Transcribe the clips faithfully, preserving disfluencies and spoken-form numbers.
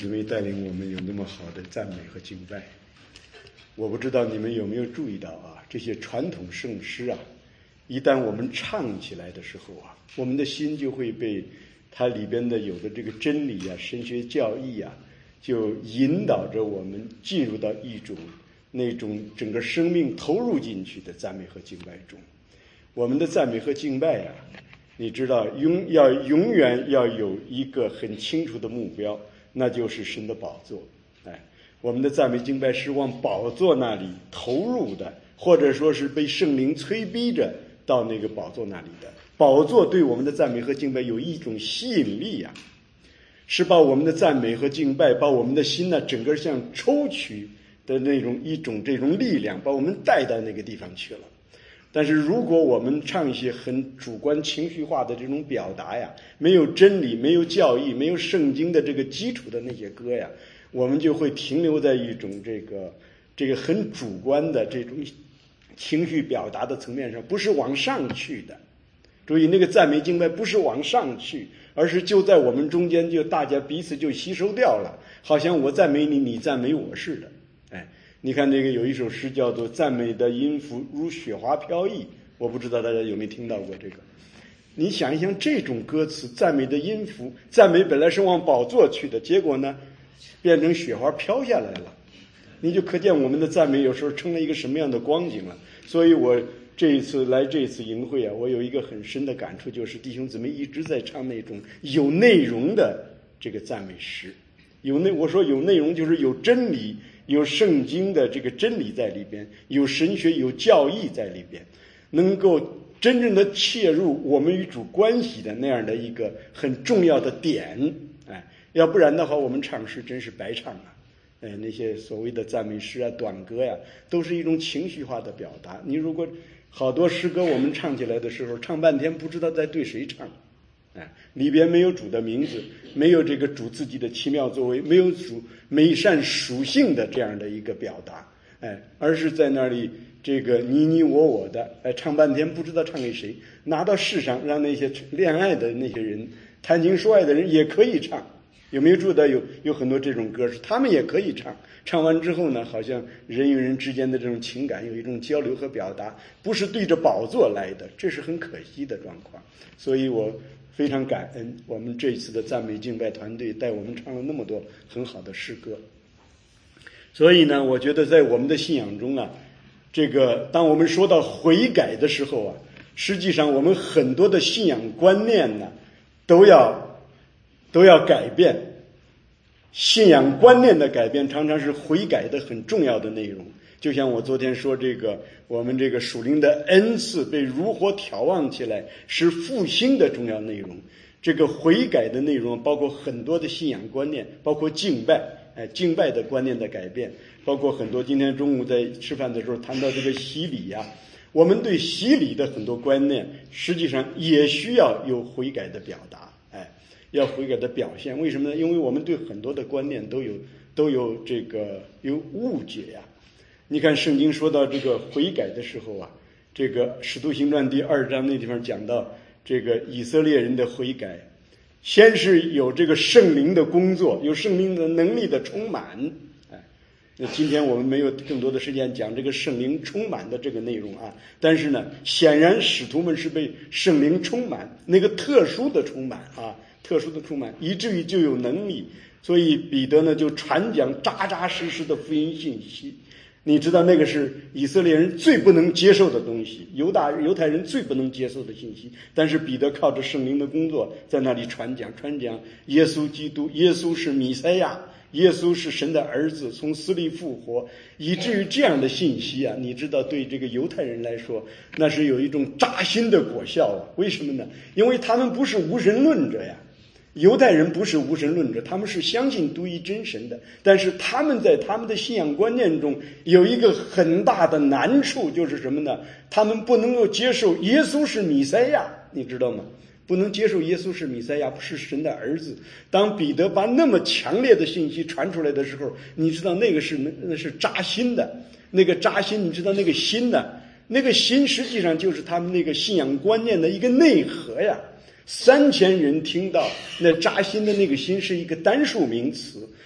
因为带领我们有那么好的赞美和敬拜。我不知道你们有没有注意到啊，这些传统圣诗啊，一旦我们唱起来的时候啊，我们的心就会被它里边的有的这个真理啊、神学教义啊，就引导着我们进入到一种那种整个生命投入进去的赞美和敬拜中。我们的赞美和敬拜啊，你知道永要永远要有一个很清楚的目标，那就是神的宝座。哎，我们的赞美敬拜是往宝座那里投入的，或者说是被圣灵催逼着到那个宝座那里的。宝座对我们的赞美和敬拜有一种吸引力啊，是把我们的赞美和敬拜，把我们的心呢整个像抽取的那种一种这种力量，把我们带到那个地方去了。但是如果我们唱一些很主观情绪化的这种表达呀，没有真理，没有教义，没有圣经的这个基础的那些歌呀，我们就会停留在一种这个这个很主观的这种情绪表达的层面上，不是往上去的。注意，那个赞美敬拜不是往上去，而是就在我们中间，就大家彼此就吸收掉了，好像我赞美你，你赞美我似的。哎，你看这个有一首诗叫做《赞美的音符如雪花飘逸》，我不知道大家有没有听到过这个。你想一想，这种歌词，赞美的音符，赞美本来是往宝座去的，结果呢变成雪花飘下来了，你就可见我们的赞美有时候成了一个什么样的光景了。所以我这一次来这一次营会啊，我有一个很深的感触，就是弟兄姊妹一直在唱那种有内容的这个赞美诗。有内我说有内容就是有真理，有圣经的这个真理在里边，有神学，有教义在里边，能够真正的切入我们与主关系的那样的一个很重要的点。哎，要不然的话我们唱诗真是白唱啊。哎，那些所谓的赞美诗啊、短歌呀、啊，都是一种情绪化的表达。你如果好多诗歌我们唱起来的时候，唱半天不知道在对谁唱。哎，里边没有主的名字，没有这个主自己的奇妙作为，没有主美善属性的这样的一个表达。哎，而是在那里这个你你我我的，哎，唱半天不知道唱给谁。拿到世上，让那些恋爱的那些人、谈情说爱的人也可以唱。有没有注意到有有很多这种歌是他们也可以唱，唱完之后呢，好像人与人之间的这种情感有一种交流和表达，不是对着宝座来的，这是很可惜的状况。所以我非常感恩我们这一次的赞美敬拜团队带我们唱了那么多很好的诗歌。所以呢，我觉得在我们的信仰中啊，这个当我们说到悔改的时候啊，实际上我们很多的信仰观念呢都要都要改变。信仰观念的改变常常是悔改的很重要的内容。就像我昨天说，这个我们这个属灵的恩赐被如火挑旺起来，是复兴的重要内容。这个悔改的内容包括很多的信仰观念，包括敬拜，哎，敬拜的观念的改变，包括很多今天中午在吃饭的时候谈到这个洗礼呀、啊，我们对洗礼的很多观念实际上也需要有悔改的表达。要悔改的表现，为什么呢？因为我们对很多的观念都有都有这个有误解呀、啊。你看圣经说到这个悔改的时候啊，这个使徒行传第二章那地方讲到这个以色列人的悔改，先是有这个圣灵的工作，有圣灵的能力的充满。哎，那今天我们没有更多的时间讲这个圣灵充满的这个内容啊，但是呢，显然使徒们是被圣灵充满，那个特殊的充满啊。特殊的充满，以至于就有能力，所以彼得呢就传讲扎扎实实的福音信息。你知道那个是以色列人最不能接受的东西，犹大犹太人最不能接受的信息，但是彼得靠着圣灵的工作在那里传讲传讲耶稣基督，耶稣是弥赛亚，耶稣是神的儿子，从死里复活，以至于这样的信息啊，你知道对这个犹太人来说，那是有一种扎心的果效啊。为什么呢？因为他们不是无神论者呀。犹太人不是无神论者，他们是相信独一真神的，但是他们在他们的信仰观念中有一个很大的难处，就是什么呢？他们不能够接受耶稣是弥赛亚，你知道吗？不能接受耶稣是弥赛亚，不是神的儿子。当彼得把那么强烈的信息传出来的时候，你知道那个是那是扎心的，那个扎心，你知道那个心呢？那个心实际上就是他们那个信仰观念的一个内核呀。三千人听到那扎心的那个心是一个单数名词，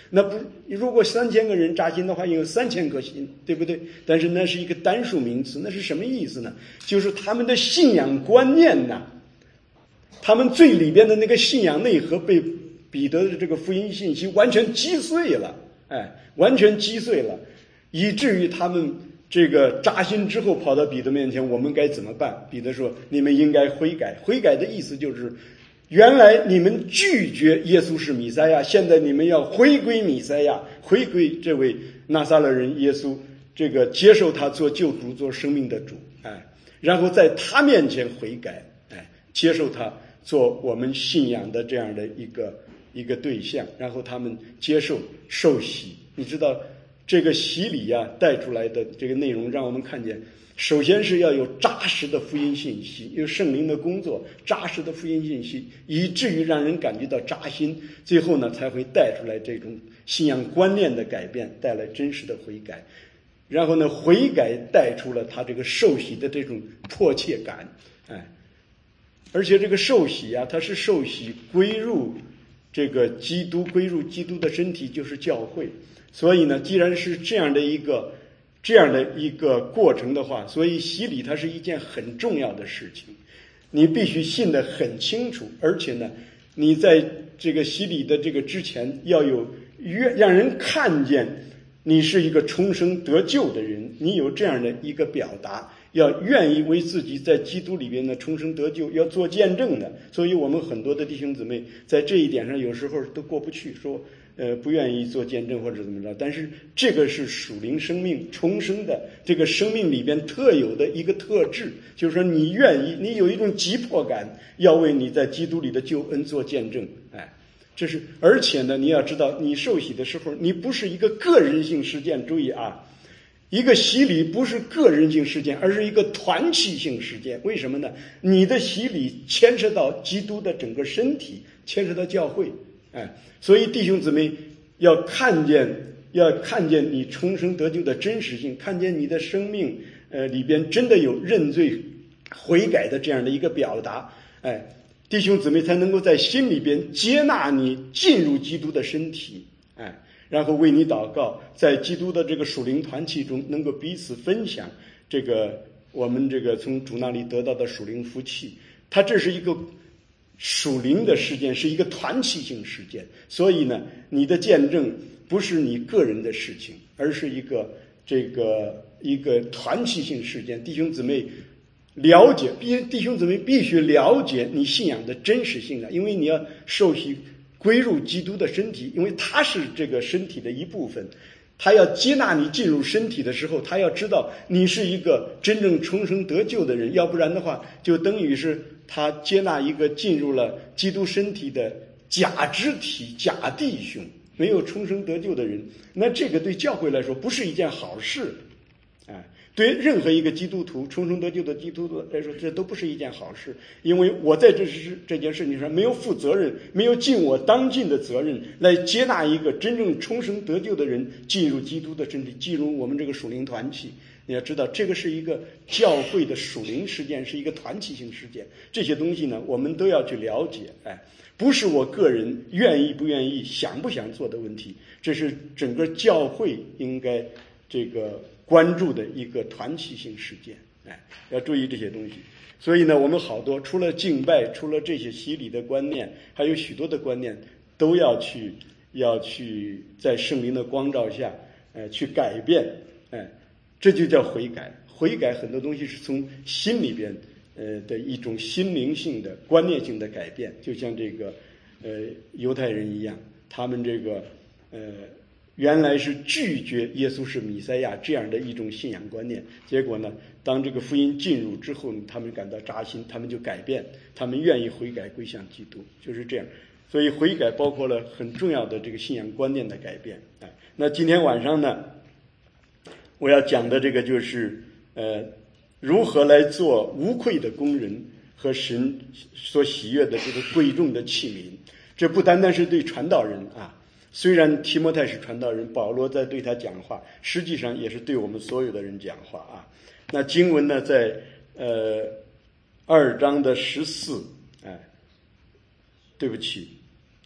那不，如果三千个人扎心的话，有三千颗心，对不对？但是那是一个单数名词，那是什么意思呢？就是他们的信仰观念呢，他们最里边的那个信仰内核被彼得的这个福音信息完全击碎了，哎，完全击碎了，以至于他们这个扎心之后跑到彼得面前，我们该怎么办？彼得说：“你们应该悔改。”悔改的意思就是，原来你们拒绝耶稣是弥赛亚，现在你们要回归弥赛亚，回归这位拿撒勒人耶稣，这个接受他做救主，做生命的主，哎，然后在他面前悔改，哎，接受他做我们信仰的这样的一个一个对象，然后他们接受受洗。你知道这个洗礼啊带出来的这个内容，让我们看见，首先是要有扎实的福音信息，有圣灵的工作，扎实的福音信息，以至于让人感觉到扎心，最后呢才会带出来这种信仰观念的改变，带来真实的悔改，然后呢悔改带出了他这个受洗的这种迫切感，哎，而且这个受洗啊，它是受洗归入这个基督，归入基督的身体，就是教会。所以呢，既然是这样的一个这样的一个过程的话，所以洗礼它是一件很重要的事情，你必须信得很清楚，而且呢，你在这个洗礼的这个之前要有让人看见你是一个重生得救的人，你有这样的一个表达，要愿意为自己在基督里边的重生得救要做见证的。所以我们很多的弟兄姊妹在这一点上有时候都过不去，说呃，不愿意做见证或者怎么着，但是这个是属灵生命重生的这个生命里边特有的一个特质，就是说你愿意，你有一种急迫感，要为你在基督里的救恩做见证，哎，这是，而且呢，你要知道，你受洗的时候，你不是一个个人性事件，注意啊，一个洗礼不是个人性事件，而是一个团体性事件。为什么呢？你的洗礼牵涉到基督的整个身体，牵涉到教会，哎。所以弟兄姊妹要看见，要看见你重生得救的真实性，看见你的生命呃里边真的有认罪悔改的这样的一个表达，哎，弟兄姊妹才能够在心里边接纳你进入基督的身体，哎，然后为你祷告，在基督的这个属灵团契中能够彼此分享这个我们这个从主那里得到的属灵福气。它这是一个属灵的事件，是一个团体性事件，所以呢，你的见证不是你个人的事情，而是一个这个一个团体性事件。弟兄姊妹了解，必弟兄姊妹必须了解你信仰的真实性啊，因为你要受洗归入基督的身体，因为他是这个身体的一部分。他要接纳你进入身体的时候，他要知道你是一个真正重生得救的人，要不然的话就等于是他接纳一个进入了基督身体的假肢体假弟兄，没有重生得救的人，那这个对教会来说不是一件好事，哎，对任何一个基督徒重生得救的基督徒来说，这都不是一件好事，因为我在这事这件事情上没有负责任，没有尽我当尽的责任来接纳一个真正重生得救的人进入基督的身体，进入我们这个属灵团体。你要知道，这个是一个教会的属灵事件，是一个团体性事件。这些东西呢，我们都要去了解。哎，不是我个人愿意不愿意、想不想做的问题，这是整个教会应该这个关注的一个团体性事件。哎，要注意这些东西。所以呢，我们好多除了敬拜，除了这些洗礼的观念，还有许多的观念都要去要去在圣灵的光照下，呃，去改变。哎。这就叫悔改。悔改很多东西是从心里边呃的一种心灵性的观念性的改变，就像这个呃犹太人一样，他们这个呃原来是拒绝耶稣是弥赛亚这样的一种信仰观念，结果呢，当这个福音进入之后，他们感到扎心，他们就改变，他们愿意悔改归向基督，就是这样。所以悔改包括了很重要的这个信仰观念的改变。哎，那今天晚上呢，我要讲的这个就是呃，如何来做无愧的工人和神所喜悦的这个贵重的器皿。这不单单是对传道人啊，虽然提摩太是传道人，保罗在对他讲话，实际上也是对我们所有的人讲话啊。那经文呢，在呃二章的十四，哎，对不起，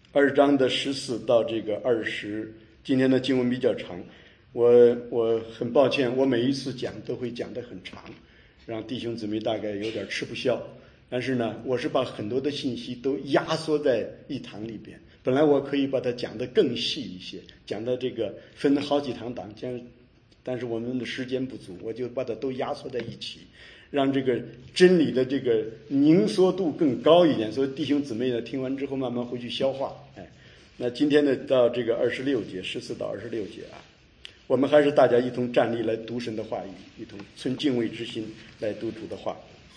二章的十四到这个二十，今天的经文比较长，我我很抱歉，我每一次讲都会讲得很长，让弟兄姊妹大概有点吃不消。但是呢，我是把很多的信息都压缩在一堂里边。本来我可以把它讲得更细一些，讲的这个分好几堂讲，但是我们的时间不足，我就把它都压缩在一起，让这个真理的这个凝缩度更高一点。所以弟兄姊妹呢，听完之后慢慢回去消化。哎，那今天呢，到这个二十六节，十四到二十六节啊，我们还是大家一同站立来读神的话语，一同存敬畏之心来读主的话。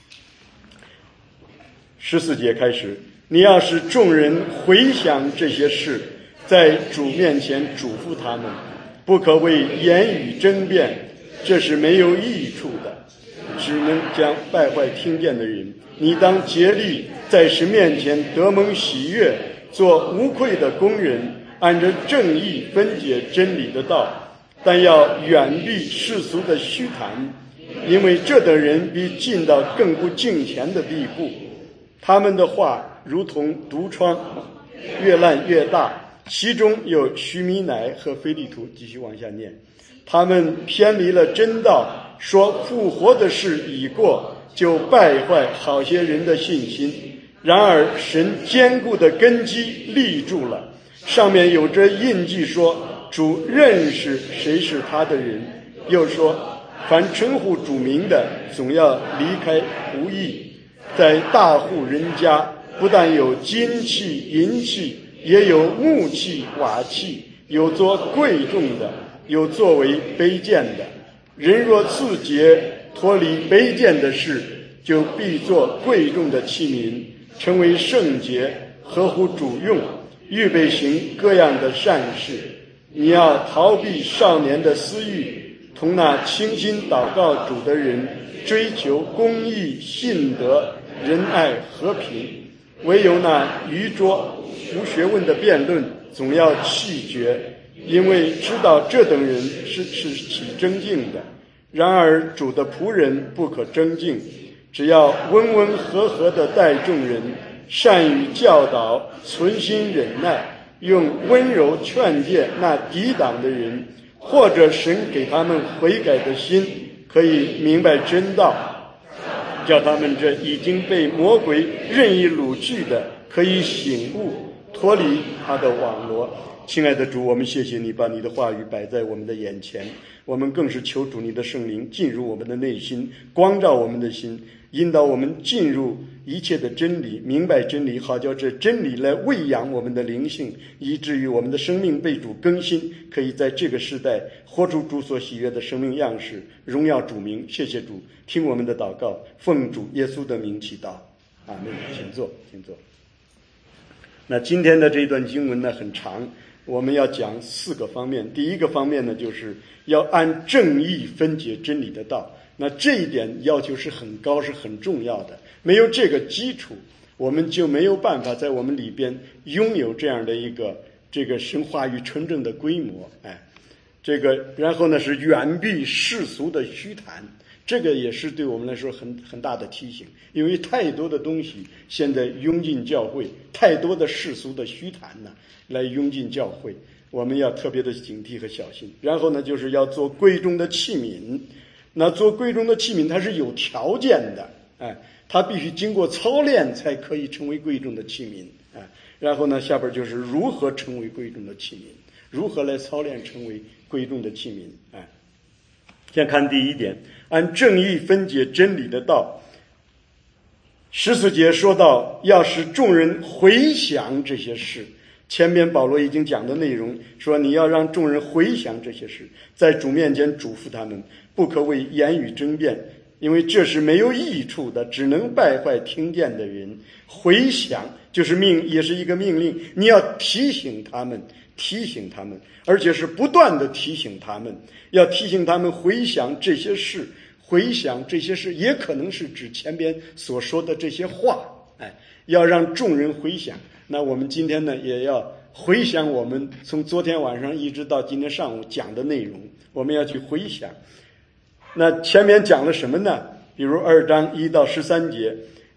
十四节开始，你要使众人回想这些事，在主面前嘱咐他们，不可为言语争辩，这是没有益处的，只能将败坏听见的人。你当竭力在神面前得蒙喜悦，做无愧的工人，按着正义分解真理的道，但要远避世俗的虚谈，因为这等人必进到更不敬虔的地步。他们的话如同毒疮，越烂越大，其中有须弥乃和非利图。继续往下念，他们偏离了真道，说复活的事已过，就败坏好些人的信心。然而神坚固的根基立住了，上面有着印记，说主认识谁是他的人。又说凡称呼主名的，总要离开无义。在大户人家，不但有金器银器，也有木器瓦器，有做贵重的，有作为卑贱的。人若自洁，脱离卑贱的事，就必做贵重的器皿，成为圣洁，合乎主用，预备行各样的善事。你要逃避少年的私欲，同那倾心祷告主的人，追求公义、信德、仁爱、和平。唯有那愚拙无学问的辩论，总要弃绝，因为知道这等人是是起争竞的。然而主的仆人不可争竞，只要温温和和地待众人，善于教导，存心忍耐，用温柔劝诫那抵挡的人，或者神给他们悔改的心，可以明白真道，叫他们这已经被魔鬼任意掳去的，可以醒悟，脱离他的网罗。亲爱的主，我们谢谢你把你的话语摆在我们的眼前，我们更是求主你的圣灵进入我们的内心，光照我们的心，引导我们进入一切的真理，明白真理，好叫这真理来喂养我们的灵性，以至于我们的生命被主更新，可以在这个时代活出主所喜悦的生命样式，荣耀主名。谢谢主，听我们的祷告，奉主耶稣的名祈祷，阿们。请坐，请坐。那今天的这段经文呢很长，我们要讲四个方面。第一个方面呢，就是要按正义分解真理的道。那这一点要求是很高，是很重要的。没有这个基础，我们就没有办法在我们里边拥有这样的一个这个神话语纯正的规模。哎，这个然后呢是远避世俗的虚谈，这个也是对我们来说很很大的提醒，因为太多的东西现在涌进教会，太多的世俗的虚谈呢来涌进教会，我们要特别的警惕和小心。然后呢，就是要做贵重的器皿。那做贵重的器皿，它是有条件的，哎，它必须经过操练才可以成为贵重的器皿，哎。然后呢，下边就是如何成为贵重的器皿，如何来操练成为贵重的器皿，哎。先看第一点，按正义分解真理的道。十四节说到，要使众人回想这些事。前面保罗已经讲的内容，说你要让众人回想这些事，在主面前嘱咐他们，不可为言语争辩，因为这是没有益处的，只能败坏听见的人。回想就是命，也是一个命令，你要提醒他们，提醒他们，而且是不断的提醒他们，要提醒他们回想这些事。回想这些事也可能是指前边所说的这些话，哎，要让众人回想。那我们今天呢，也要回想我们从昨天晚上一直到今天上午讲的内容，我们要去回想。那前面讲了什么呢？比如二章一到十三节，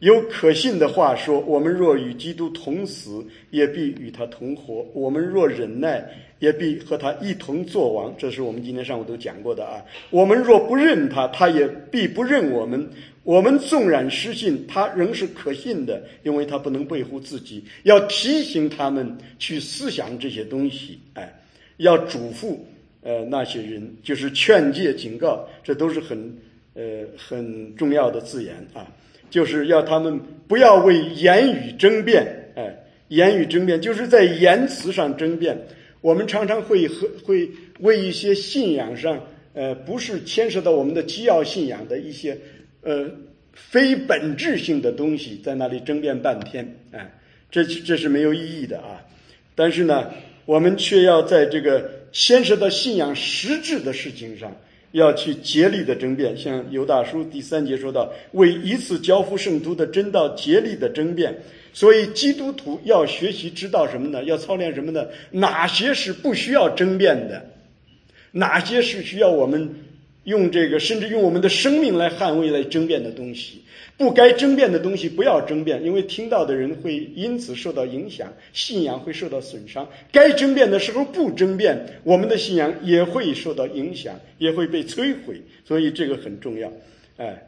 有可信的话说，我们若与基督同死，也必与他同活；我们若忍耐，也必和他一同作王。这是我们今天上午都讲过的啊。我们若不认他，他也必不认我们。我们纵然失信，他仍是可信的，因为他不能背乎自己。要提醒他们去思想这些东西，哎，要嘱咐呃那些人，就是劝诫警告，这都是很呃很重要的字眼啊。就是要他们不要为言语争辩，哎，言语争辩就是在言辞上争辩。我们常常会和会为一些信仰上，呃，不是牵涉到我们的基要信仰的一些，呃，非本质性的东西，在那里争辩半天，哎，这这是没有意义的啊。但是呢，我们却要在这个牵涉到信仰实质的事情上，要去竭力的争辩。像犹大书第三节说到，为一次交付圣徒的真道竭力的争辩。所以基督徒要学习知道什么呢？要操练什么呢？哪些是不需要争辩的，哪些是需要我们用这个甚至用我们的生命来捍卫来争辩的东西。不该争辩的东西不要争辩，因为听到的人会因此受到影响，信仰会受到损伤。该争辩的时候不争辩，我们的信仰也会受到影响，也会被摧毁。所以这个很重要。哎，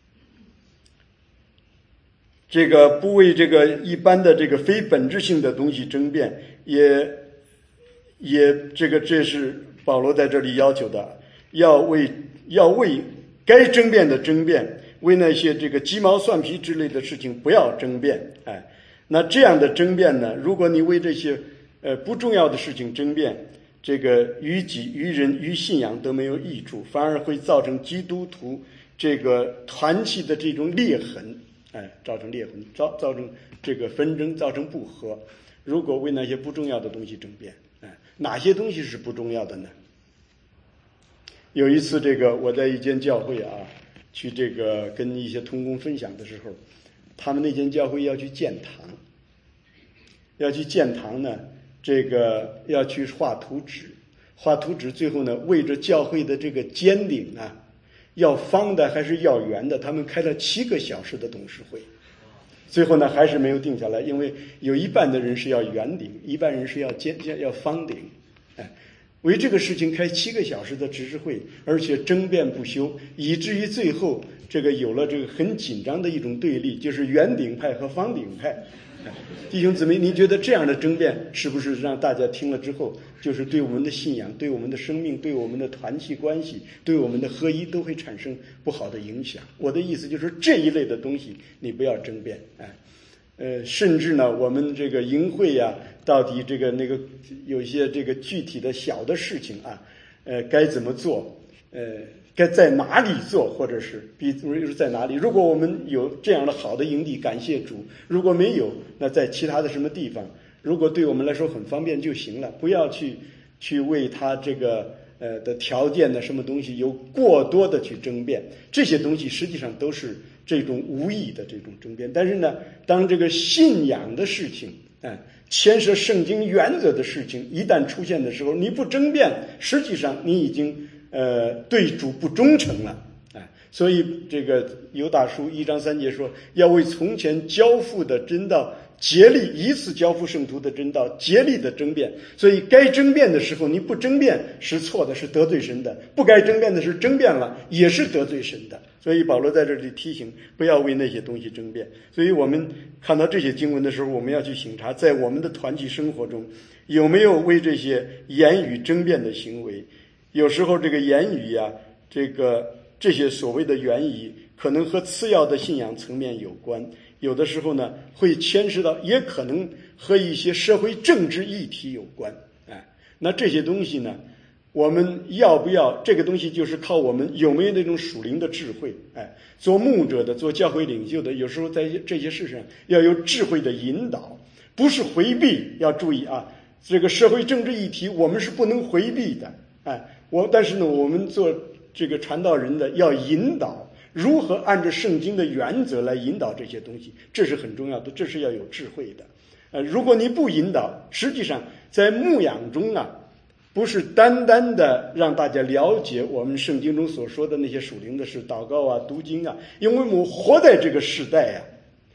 这个不为这个一般的这个非本质性的东西争辩，也也这个这是保罗在这里要求的，要为要为该争辩的争辩，为那些这个鸡毛蒜皮之类的事情不要争辩。哎，那这样的争辩呢，如果你为这些呃不重要的事情争辩，这个于己于人于信仰都没有益处，反而会造成基督徒这个团契的这种裂痕。哎，造成裂痕，造造成这个纷争，造成不和。如果为那些不重要的东西争辩，哎，哪些东西是不重要的呢？有一次，这个我在一间教会啊，去这个跟一些同工分享的时候，他们那间教会要去建堂，要去建堂呢，这个要去画图纸，画图纸，最后呢，为着教会的这个尖顶啊。要方的还是要圆的，他们开了七个小时的董事会，最后呢还是没有定下来，因为有一半的人是要圆顶，一半人是要尖要方顶。哎，为这个事情开七个小时的执事会，而且争辩不休，以至于最后这个有了这个很紧张的一种对立，就是圆顶派和方顶派。弟兄姊妹，您觉得这样的争辩是不是让大家听了之后，就是对我们的信仰、对我们的生命、对我们的团契关系、对我们的合一都会产生不好的影响？我的意思就是这一类的东西你不要争辩。哎，呃，甚至呢，我们这个营会呀、啊，到底这个那个有一些这个具体的小的事情啊，呃，该怎么做？呃。该在哪里做，或者是比如是在哪里？如果我们有这样的好的营地，感谢主；如果没有，那在其他的什么地方，如果对我们来说很方便就行了，不要去去为他这个呃的条件的什么东西有过多的去争辩。这些东西实际上都是这种无意的这种争辩。但是呢，当这个信仰的事情，哎，牵涉圣经原则的事情一旦出现的时候，你不争辩，实际上你已经。呃，对主不忠诚了，哎，所以这个犹大书一章三节说，要为从前交付的真道竭力，一次交付圣徒的真道竭力的争辩。所以该争辩的时候你不争辩是错的，是得罪神的；不该争辩的是争辩了，也是得罪神的。所以保罗在这里提醒，不要为那些东西争辩。所以我们看到这些经文的时候，我们要去省察，在我们的团体生活中有没有为这些言语争辩的行为。有时候这个言语呀、啊，这个这些所谓的言语，可能和次要的信仰层面有关。有的时候呢，会牵涉到，也可能和一些社会政治议题有关。哎，那这些东西呢，我们要不要？这个东西就是靠我们有没有那种属灵的智慧。哎，做牧者的，做教会领袖的，有时候在这些事上要有智慧的引导，不是回避。要注意啊，这个社会政治议题我们是不能回避的。哎。我但是呢，我们做这个传道人的要引导，如何按照圣经的原则来引导这些东西，这是很重要的，这是要有智慧的。呃，如果你不引导，实际上在牧养中啊，不是单单的让大家了解我们圣经中所说的那些属灵的事，祷告啊、读经啊，因为我们活在这个时代啊，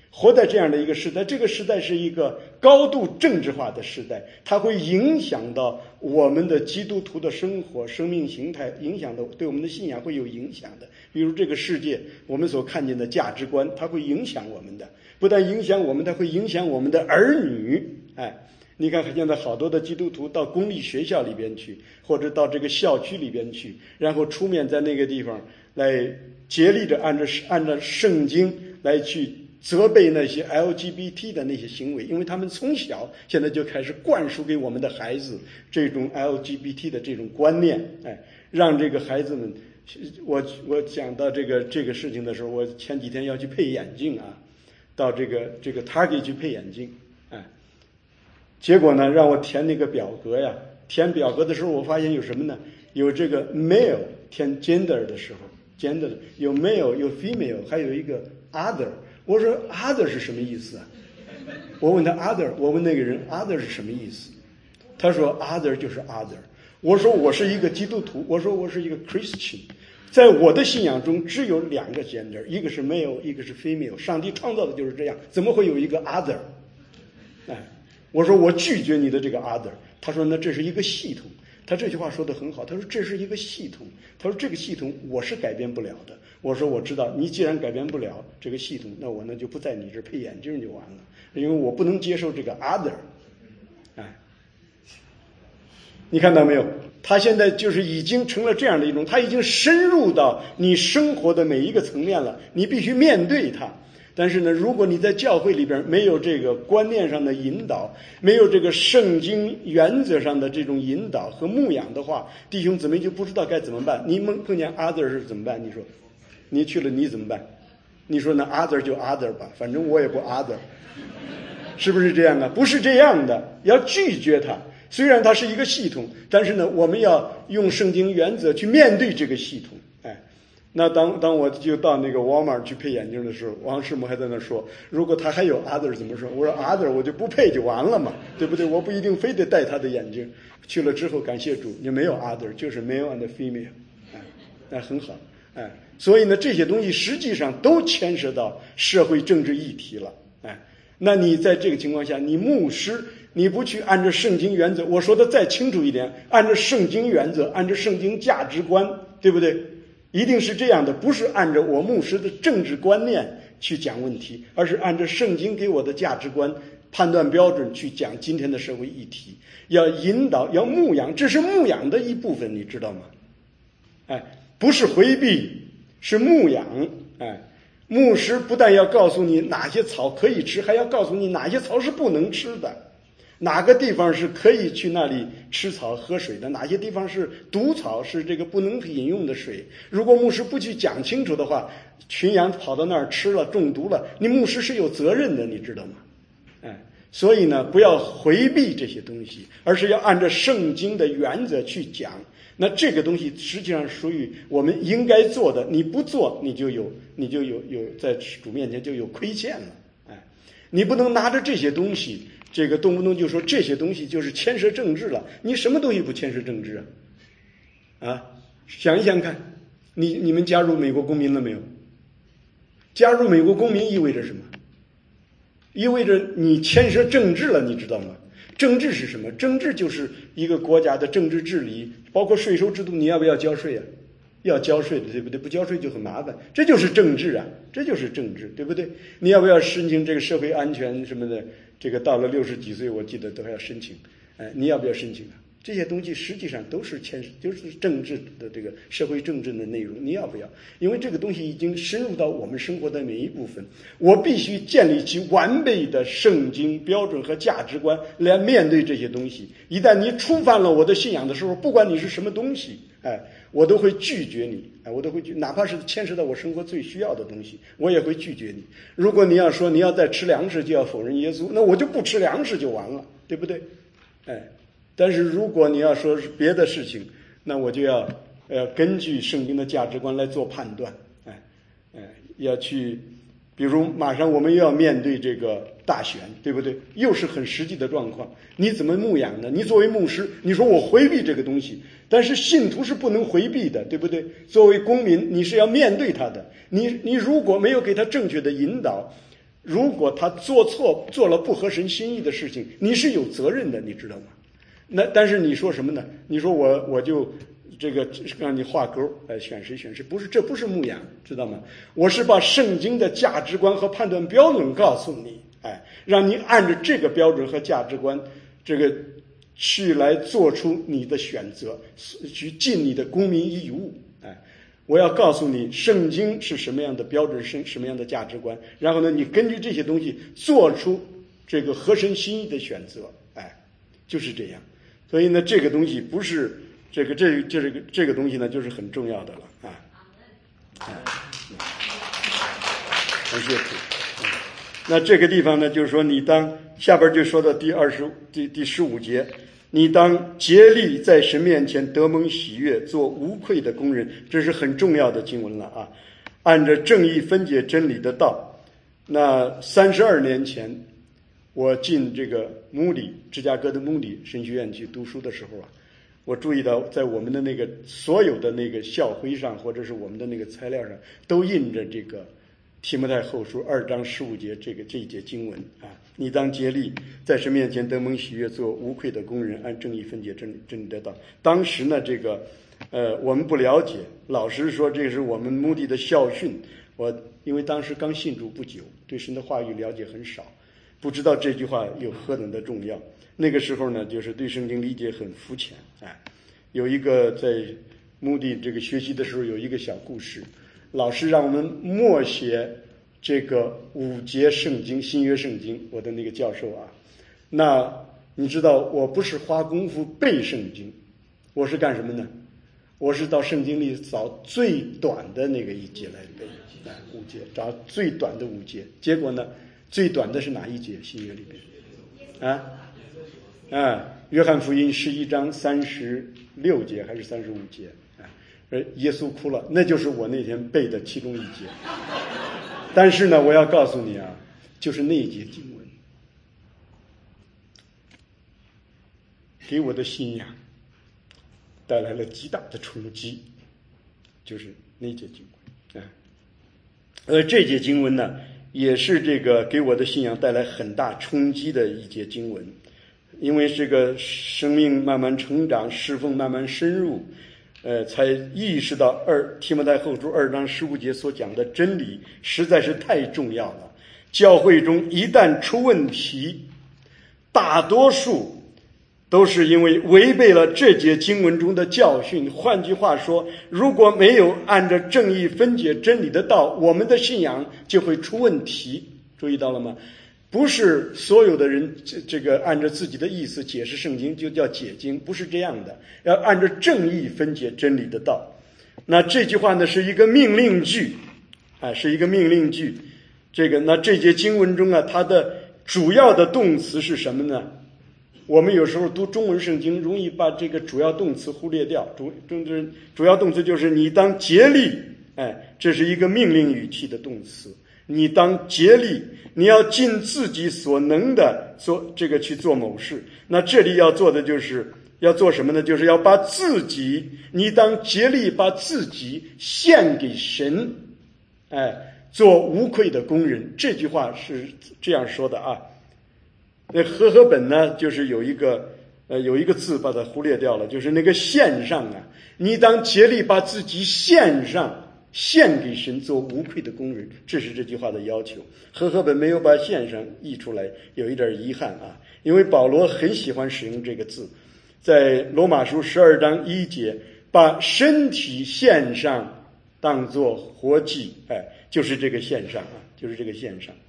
活在这样的一个时代，这个时代是一个高度政治化的时代，它会影响到我们的基督徒的生活、生命形态，影响到对我们的信仰会有影响的。比如这个世界我们所看见的价值观，它会影响我们的，不但影响我们，它会影响我们的儿女。哎，你看现在好多的基督徒到公立学校里边去，或者到这个校区里边去，然后出面在那个地方来竭力的按照按照圣经来去责备那些 L G B T 的那些行为，因为他们从小现在就开始灌输给我们的孩子这种 L G B T 的这种观念，哎，让这个孩子们，我我讲到这个这个事情的时候，我前几天要去配眼镜啊，到这个这个 Target 去配眼镜，哎，结果呢让我填那个表格呀，填表格的时候我发现有什么呢？有这个 male 填 gender 的时候 ，gender 有 male 有 female， 还有一个 other。我说 other 是什么意思啊？我问他 other， 我问那个人 other 是什么意思？他说 other 就是 other。我说我是一个基督徒，我说我是一个 Christian， 在我的信仰中只有两个 gender， 一个是 male， 一个是 female， 上帝创造的就是这样，怎么会有一个 other？ 哎，我说我拒绝你的这个 other。他说那这是一个系统。他这句话说得很好，他说这是一个系统，他说这个系统我是改变不了的。我说我知道，你既然改变不了这个系统，那我呢就不在你这配眼镜就完了，因为我不能接受这个 other。 哎，你看到没有，他现在就是已经成了这样的一种，他已经深入到你生活的每一个层面了，你必须面对它。但是呢，如果你在教会里边没有这个观念上的引导，没有这个圣经原则上的这种引导和牧养的话，弟兄姊妹就不知道该怎么办。你们碰见 other 是怎么办？你说你去了你怎么办？你说那 other 就 other 吧，反正我也不 other， 是不是这样啊？不是这样的，要拒绝它。虽然它是一个系统，但是呢，我们要用圣经原则去面对这个系统。哎，那当当我就到那个 Walmart 去配眼镜的时候，王师母还在那说，如果他还有 other 怎么说？我说 other 我就不配就完了嘛，对不对？我不一定非得戴他的眼镜。去了之后，感谢主，你没有 other， 就是 male and female， 哎，那很好，哎，所以呢，这些东西实际上都牵涉到社会政治议题了，哎，那你在这个情况下，你牧师你不去按照圣经原则，我说的再清楚一点，按照圣经原则，按照圣经价值观，对不对？一定是这样的，不是按照我牧师的政治观念去讲问题，而是按照圣经给我的价值观判断标准去讲今天的社会议题，要引导，要牧养，这是牧养的一部分，你知道吗？哎，不是回避，是牧养。哎，牧师不但要告诉你哪些草可以吃，还要告诉你哪些草是不能吃的。哪个地方是可以去那里吃草喝水的，哪些地方是毒草，是这个不能饮用的水。如果牧师不去讲清楚的话，群羊跑到那儿吃了中毒了，你牧师是有责任的，你知道吗？哎，所以呢，不要回避这些东西，而是要按照圣经的原则去讲。那这个东西实际上属于我们应该做的，你不做，你就有你就有有在主面前就有亏欠了。哎，你不能拿着这些东西，这个动不动就说这些东西就是牵涉政治了，你什么东西不牵涉政治啊？啊，想一想看，你你们加入美国公民了没有？加入美国公民意味着什么？意味着你牵涉政治了，你知道吗？政治是什么？政治就是一个国家的政治治理，包括税收制度，你要不要交税啊？要交税的，对不对？不交税就很麻烦，这就是政治啊，这就是政治，对不对？你要不要申请这个社会安全什么的？这个到了六十几岁，我记得都还要申请，哎，你要不要申请啊？这些东西实际上都是牵涉，就是政治的这个社会政治的内容，你要不要？因为这个东西已经深入到我们生活的每一部分，我必须建立起完美的圣经标准和价值观来面对这些东西。一旦你触犯了我的信仰的时候，不管你是什么东西，哎，我都会拒绝你，哎，我都会拒，哪怕是牵涉到我生活最需要的东西，我也会拒绝你。如果你要说你要再吃粮食就要否认耶稣，那我就不吃粮食就完了，对不对？哎。但是如果你要说是别的事情，那我就要呃根据圣经的价值观来做判断，哎哎，要去，比如马上我们又要面对这个大选，对不对？又是很实际的状况，你怎么牧养呢？你作为牧师，你说我回避这个东西，但是信徒是不能回避的，对不对？作为公民，你是要面对他的。你你如果没有给他正确的引导， 如果他做错做了不合神心意的事情，你是有责任的，你知道吗？那但是你说什么呢？你说我我就这个让你画勾，哎，选谁选谁，不是，这不是牧养，知道吗？我是把圣经的价值观和判断标准告诉你，哎，让你按照这个标准和价值观，这个去来做出你的选择，去尽你的公民义务，哎。我要告诉你，圣经是什么样的标准，是什么样的价值观，然后呢，你根据这些东西做出这个合神心意的选择，哎，就是这样。所以呢，这个东西不是这个这这这个这个东西呢，就是很重要的了啊。哎，感谢主。那这个地方呢，就是说，你当下边就说到第二十第第十五节。你当竭力在神面前得蒙喜悦，做无愧的工人，这是很重要的经文了啊！按着正义分解真理的道。那三十二年前，我进这个穆里芝加哥的穆里神学院去读书的时候啊，我注意到在我们的那个所有的那个校徽上，或者是我们的那个材料上，都印着这个提摩太后书二章十五节这个这一节经文啊。你当竭力在神面前得蒙喜悦，做无愧的工人，按正义分解真理真理的道。当时呢，这个呃我们不了解，老师说这是我们穆迪的校训。我因为当时刚信主不久，对神的话语了解很少，不知道这句话有何等的重要。那个时候呢，就是对圣经理解很肤浅。哎，有一个在穆迪这个学习的时候有一个小故事，老师让我们默写这个五节圣经，新约圣经，我的那个教授啊，那你知道我不是花功夫背圣经，我是干什么呢？我是到圣经里找最短的那个一节来背，哎，五节，找最短的五节。结果呢，最短的是哪一节？新约里边，啊，啊，约翰福音十一章三十六节还是三十五节？哎，耶稣哭了，那就是我那天背的其中一节。但是呢，我要告诉你啊，就是那一节经文给我的信仰带来了极大的冲击，就是那节经文啊。而这节经文呢，也是这个给我的信仰带来很大冲击的一节经文，因为这个生命慢慢成长，侍奉慢慢深入。呃，才意识到二提摩太后书二章十五节所讲的真理实在是太重要了。教会中一旦出问题，大多数都是因为违背了这节经文中的教训。换句话说，如果没有按照正义分解真理的道，我们的信仰就会出问题。注意到了吗？不是所有的人这这个按照自己的意思解释圣经就叫解经，不是这样的，要按照正义分解真理的道。那这句话呢是一个命令句，啊，是一个命令句。这个那这节经文中啊，它的主要的动词是什么呢？我们有时候读中文圣经容易把这个主要动词忽略掉，主主主要动词就是你当竭力，哎，这是一个命令语气的动词。你当竭力，你要尽自己所能的做这个去做某事。那这里要做的就是要做什么呢？就是要把自己，你当竭力把自己献给神，哎，做无愧的工人。这句话是这样说的啊。那和合本呢，就是有一个呃有一个字把它忽略掉了，就是那个献上啊，你当竭力把自己献上。献给神做无愧的工人，这是这句话的要求。和合本没有把献上译出来，有一点遗憾啊，因为保罗很喜欢使用这个字，在罗马书十二章一节，把身体献上当作活祭，哎，就是这个献上啊，就是这个献上。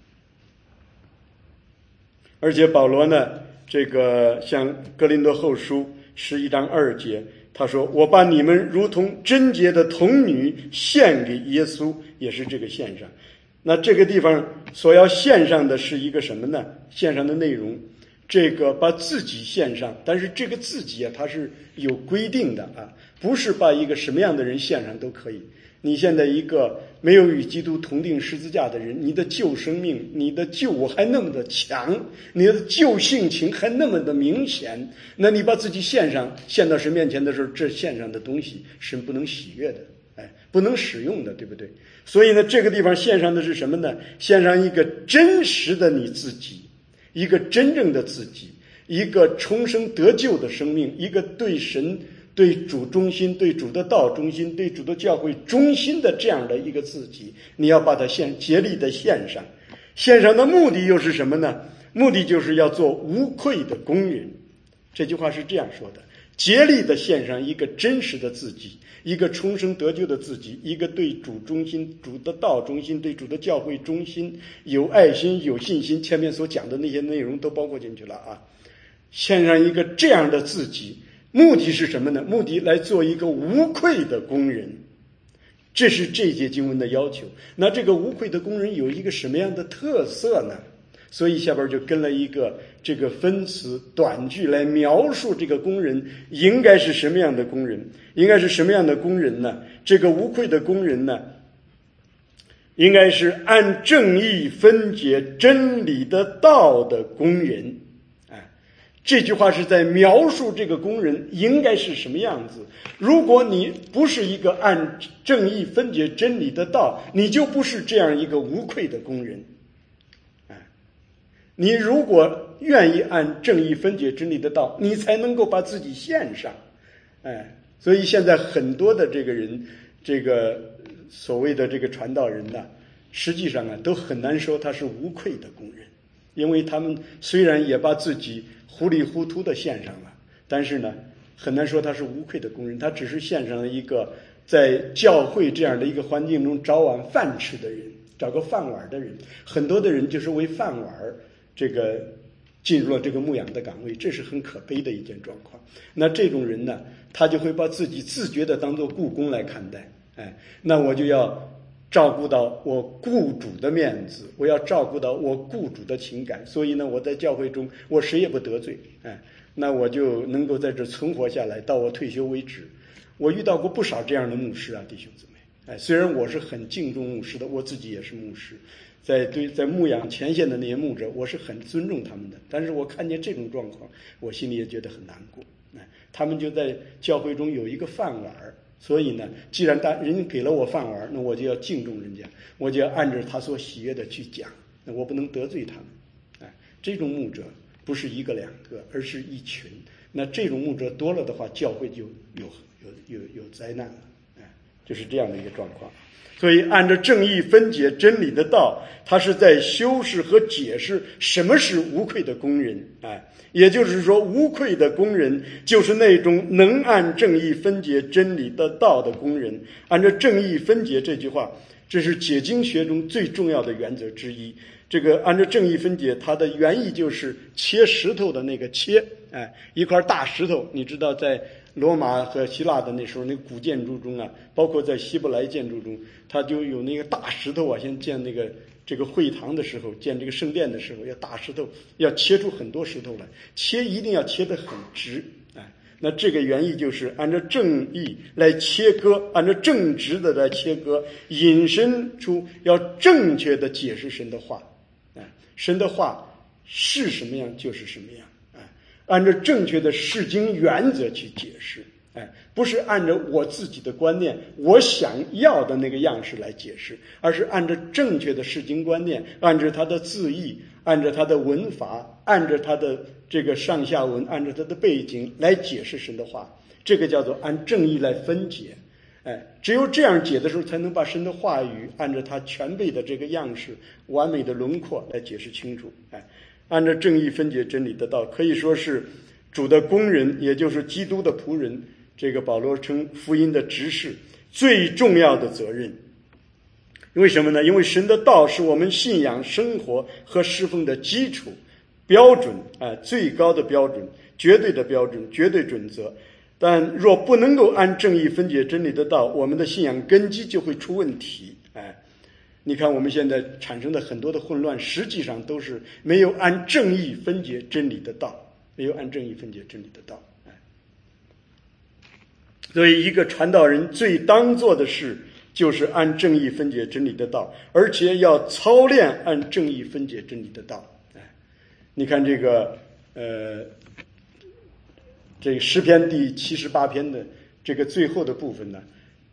而且保罗呢，这个像哥林多后书十一章二节。他说我把你们如同贞洁的童女献给耶稣，也是这个献上。那这个地方所要献上的是一个什么呢？献上的内容，这个把自己献上，但是这个自己啊，它是有规定的啊，不是把一个什么样的人献上都可以。你现在一个没有与基督同定十字架的人，你的旧生命，你的旧我还那么的强，你的旧性情还那么的明显，那你把自己献上，献到神面前的时候，这献上的东西神不能喜悦的哎，不能使用的，对不对？所以呢，这个地方献上的是什么呢？献上一个真实的你自己，一个真正的自己，一个重生得救的生命，一个对神、对主忠心、对主的道忠心、对主的教会忠心的这样的一个自己，你要把它献竭力的献上。献上的目的又是什么呢？目的就是要做无愧的工人。这句话是这样说的：竭力的献上一个真实的自己，一个重生得救的自己，一个对主忠心、主的道忠心、对主的教会忠心，有爱心、有信心，前面所讲的那些内容都包括进去了啊。献上一个这样的自己，目的是什么呢？目的来做一个无愧的工人，这是这节经文的要求。那这个无愧的工人有一个什么样的特色呢？所以下边就跟了一个这个分词短句来描述这个工人应该是什么样的工人，应该是什么样的工人呢？这个无愧的工人呢，应该是按正义分解真理的道的工人。哎，这句话是在描述这个工人应该是什么样子。如果你不是一个按正义分解真理的道，你就不是这样一个无愧的工人。你如果愿意按正义分解真理的道，你才能够把自己献上。哎，所以现在很多的这个人，这个所谓的这个传道人呢，实际上啊都很难说他是无愧的工人，因为他们虽然也把自己糊里糊涂的献上了，但是呢很难说他是无愧的工人，他只是献上了一个在教会这样的一个环境中找碗饭吃的人，找个饭碗的人。很多的人就是为饭碗这个进入了这个牧养的岗位，这是很可悲的一件状况。那这种人呢，他就会把自己自觉的当作雇工来看待。哎，那我就要照顾到我雇主的面子，我要照顾到我雇主的情感，所以呢，我在教会中我谁也不得罪。哎，那我就能够在这存活下来，到我退休为止。我遇到过不少这样的牧师啊，弟兄姊妹。哎，虽然我是很敬重牧师的，我自己也是牧师。在对在牧养前线的那些牧者，我是很尊重他们的，但是我看见这种状况，我心里也觉得很难过。哎，他们就在教会中有一个饭碗，所以呢，既然大人家给了我饭碗，那我就要敬重人家，我就要按照他所喜悦的去讲，那我不能得罪他们。哎，这种牧者不是一个两个，而是一群。那这种牧者多了的话，教会就有有有有灾难了。哎，就是这样的一个状况。所以按照正义分解真理的道，他是在修饰和解释什么是无愧的工人。哎，也就是说，无愧的工人就是那种能按正义分解真理的道的工人。按照正义分解这句话，这是解经学中最重要的原则之一。这个按照正义分解，它的原意就是切石头的那个切。哎，一块大石头，你知道在罗马和希腊的那时候，那个古建筑中啊，包括在希伯来建筑中，它就有那个大石头啊。先建那个这个会堂的时候，建这个圣殿的时候，要大石头，要切出很多石头来，切一定要切得很直。哎，那这个原意就是按照正义来切割，按照正直的来切割，引申出要正确的解释神的话。哎，神的话是什么样就是什么样。按照正确的释经原则去解释，哎，不是按照我自己的观念，我想要的那个样式来解释，而是按照正确的释经观念，按照它的字义，按照它的文法，按照它的这个上下文，按照它的背景来解释神的话。这个叫做按正义来分解。哎，只有这样解的时候，才能把神的话语按照它全备的这个样式，完美的轮廓来解释清楚。哎。按照正义分解真理的道，可以说是主的工人，也就是基督的仆人，这个保罗称福音的执事最重要的责任。为什么呢？因为神的道是我们信仰生活和侍奉的基础标准，啊，最高的标准，绝对的标准，绝对准则。但若不能够按正义分解真理的道，我们的信仰根基就会出问题。哎，你看我们现在产生的很多的混乱，实际上都是没有按正义分解真理的道，没有按正义分解真理的道。哎，所以一个传道人最当做的事就是按正义分解真理的道，而且要操练按正义分解真理的道。哎，你看这个呃，这个诗篇第七十八篇的这个最后的部分呢，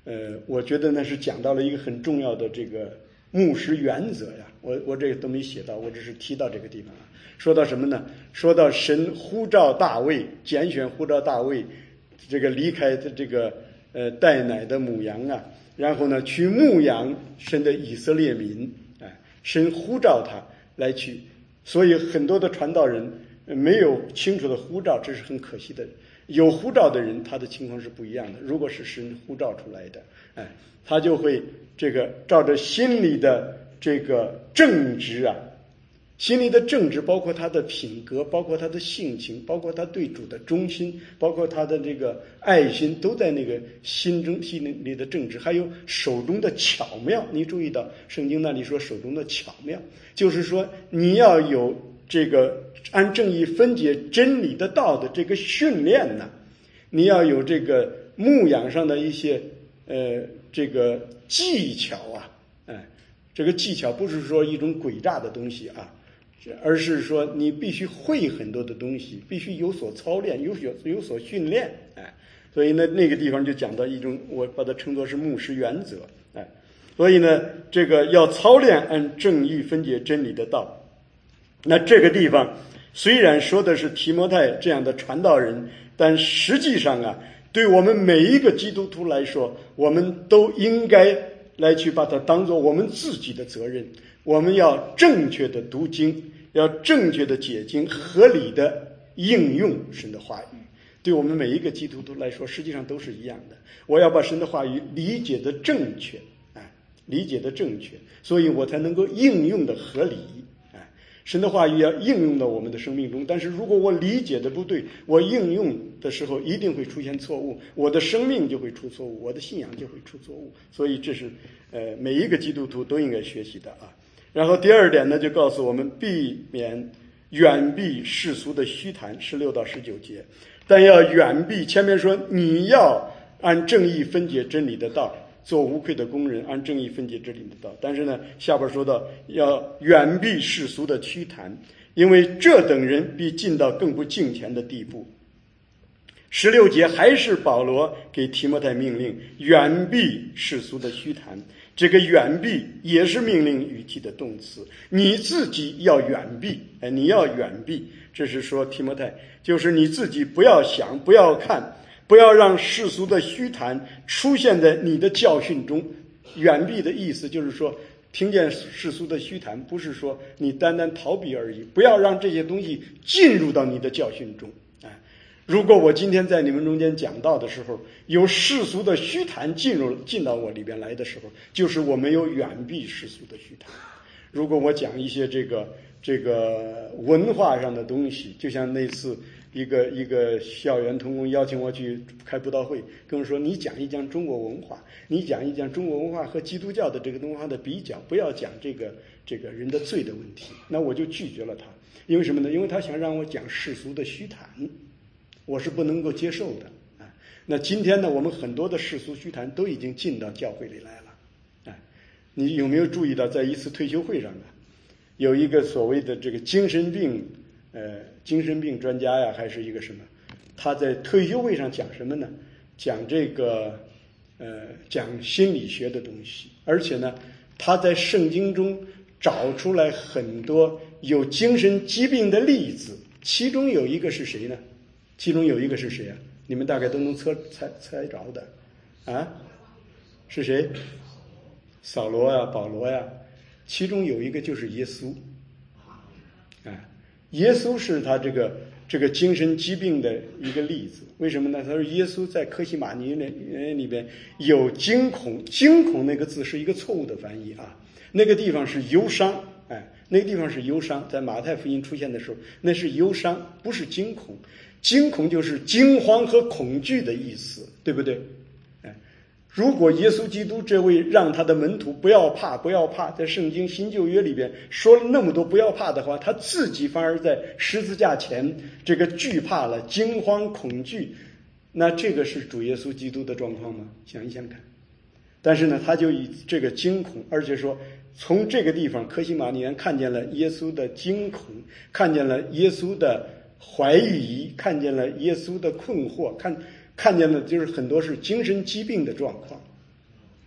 呃，我觉得呢是讲到了一个很重要的这个牧师原则呀。我我这个都没写到，我只是提到这个地方啊。说到什么呢？说到神呼召大卫，拣选呼召大卫，这个离开的这个呃带奶的母羊啊，然后呢去牧羊神的以色列民，哎，神呼召他来去，所以很多的传道人没有清楚的呼召，这是很可惜的。有呼召的人，他的情况是不一样的。如果是神呼召出来的，哎，他就会这个照着心里的这个正直啊，心里的正直包括他的品格，包括他的性情，包括他对主的忠心，包括他的这个爱心，都在那个心中心里的正直，还有手中的巧妙。你注意到圣经那里说手中的巧妙，就是说你要有这个按正义分解真理的道的这个训练呢，你要有这个牧养上的一些呃这个技巧啊，哎，这个技巧不是说一种诡诈的东西啊，而是说你必须会很多的东西，必须有所操练，有所有所训练，哎，所以呢那个地方就讲到一种，我把它称作是牧师原则，哎，所以呢这个要操练按正义分解真理的道。那这个地方虽然说的是提摩太这样的传道人，但实际上啊，对我们每一个基督徒来说，我们都应该来去把它当作我们自己的责任。我们要正确的读经，要正确的解经，合理的应用神的话语。对我们每一个基督徒来说，实际上都是一样的。我要把神的话语理解的正确，哎，理解的正确，所以我才能够应用的合理。神的话语要应用到我们的生命中，但是如果我理解的不对，我应用的时候一定会出现错误，我的生命就会出错误，我的信仰就会出错误。所以这是呃每一个基督徒都应该学习的啊。然后第二点呢，就告诉我们避免远避世俗的虚谈，十六到十九节。但要远避，前面说你要按正义分解真理的道，做无愧的工人，按正义分解真理的道。但是呢，下边说到要远避世俗的虚谈，因为这等人必进到更不敬虔的地步。十六节还是保罗给提摩太命令远避世俗的虚谈，这个远避也是命令语气的动词，你自己要远避，哎，你要远避，这是说提摩太，就是你自己不要想，不要看，不要让世俗的虚谈出现在你的教训中。远避的意思就是说，听见世俗的虚谈，不是说你单单逃避而已，不要让这些东西进入到你的教训中。哎，如果我今天在你们中间讲道的时候，有世俗的虚谈进入进到我里边来的时候，就是我没有远避世俗的虚谈。如果我讲一些这个这个文化上的东西，就像那次一个一个校园同工邀请我去开布道会，跟我说你讲一讲中国文化，你讲一讲中国文化和基督教的这个文化的比较，不要讲这个这个人的罪的问题。那我就拒绝了他，因为什么呢？因为他想让我讲世俗的虚谈，我是不能够接受的啊。那今天呢，我们很多的世俗虚谈都已经进到教会里来了。哎，你有没有注意到，在一次退休会上啊，有一个所谓的这个精神病呃，精神病专家呀，还是一个什么？他在退休会上讲什么呢？讲这个，呃，讲心理学的东西。而且呢，他在圣经中找出来很多有精神疾病的例子，其中有一个是谁呢？其中有一个是谁啊？你们大概都能猜猜猜着的，啊？是谁？扫罗呀，保罗呀。其中有一个就是耶稣，哎。耶稣是他这个这个精神疾病的一个例子。为什么呢？他说耶稣在科西玛尼园里边有惊恐，惊恐那个字是一个错误的翻译啊，那个地方是忧伤，哎，那个地方是忧伤，在马太福音出现的时候，那是忧伤，不是惊恐。惊恐就是惊慌和恐惧的意思，对不对？哎，如果耶稣基督这位让他的门徒不要怕，不要怕，在圣经新旧约里边说了那么多不要怕的话，他自己反而在十字架前这个惧怕了，惊慌恐惧，那这个是主耶稣基督的状况吗？想一想看。但是呢，他就以这个惊恐，而且说从这个地方科西玛尼园看见了耶稣的惊恐，看见了耶稣的怀疑，看见了耶稣的困惑，看看见了就是很多是精神疾病的状况。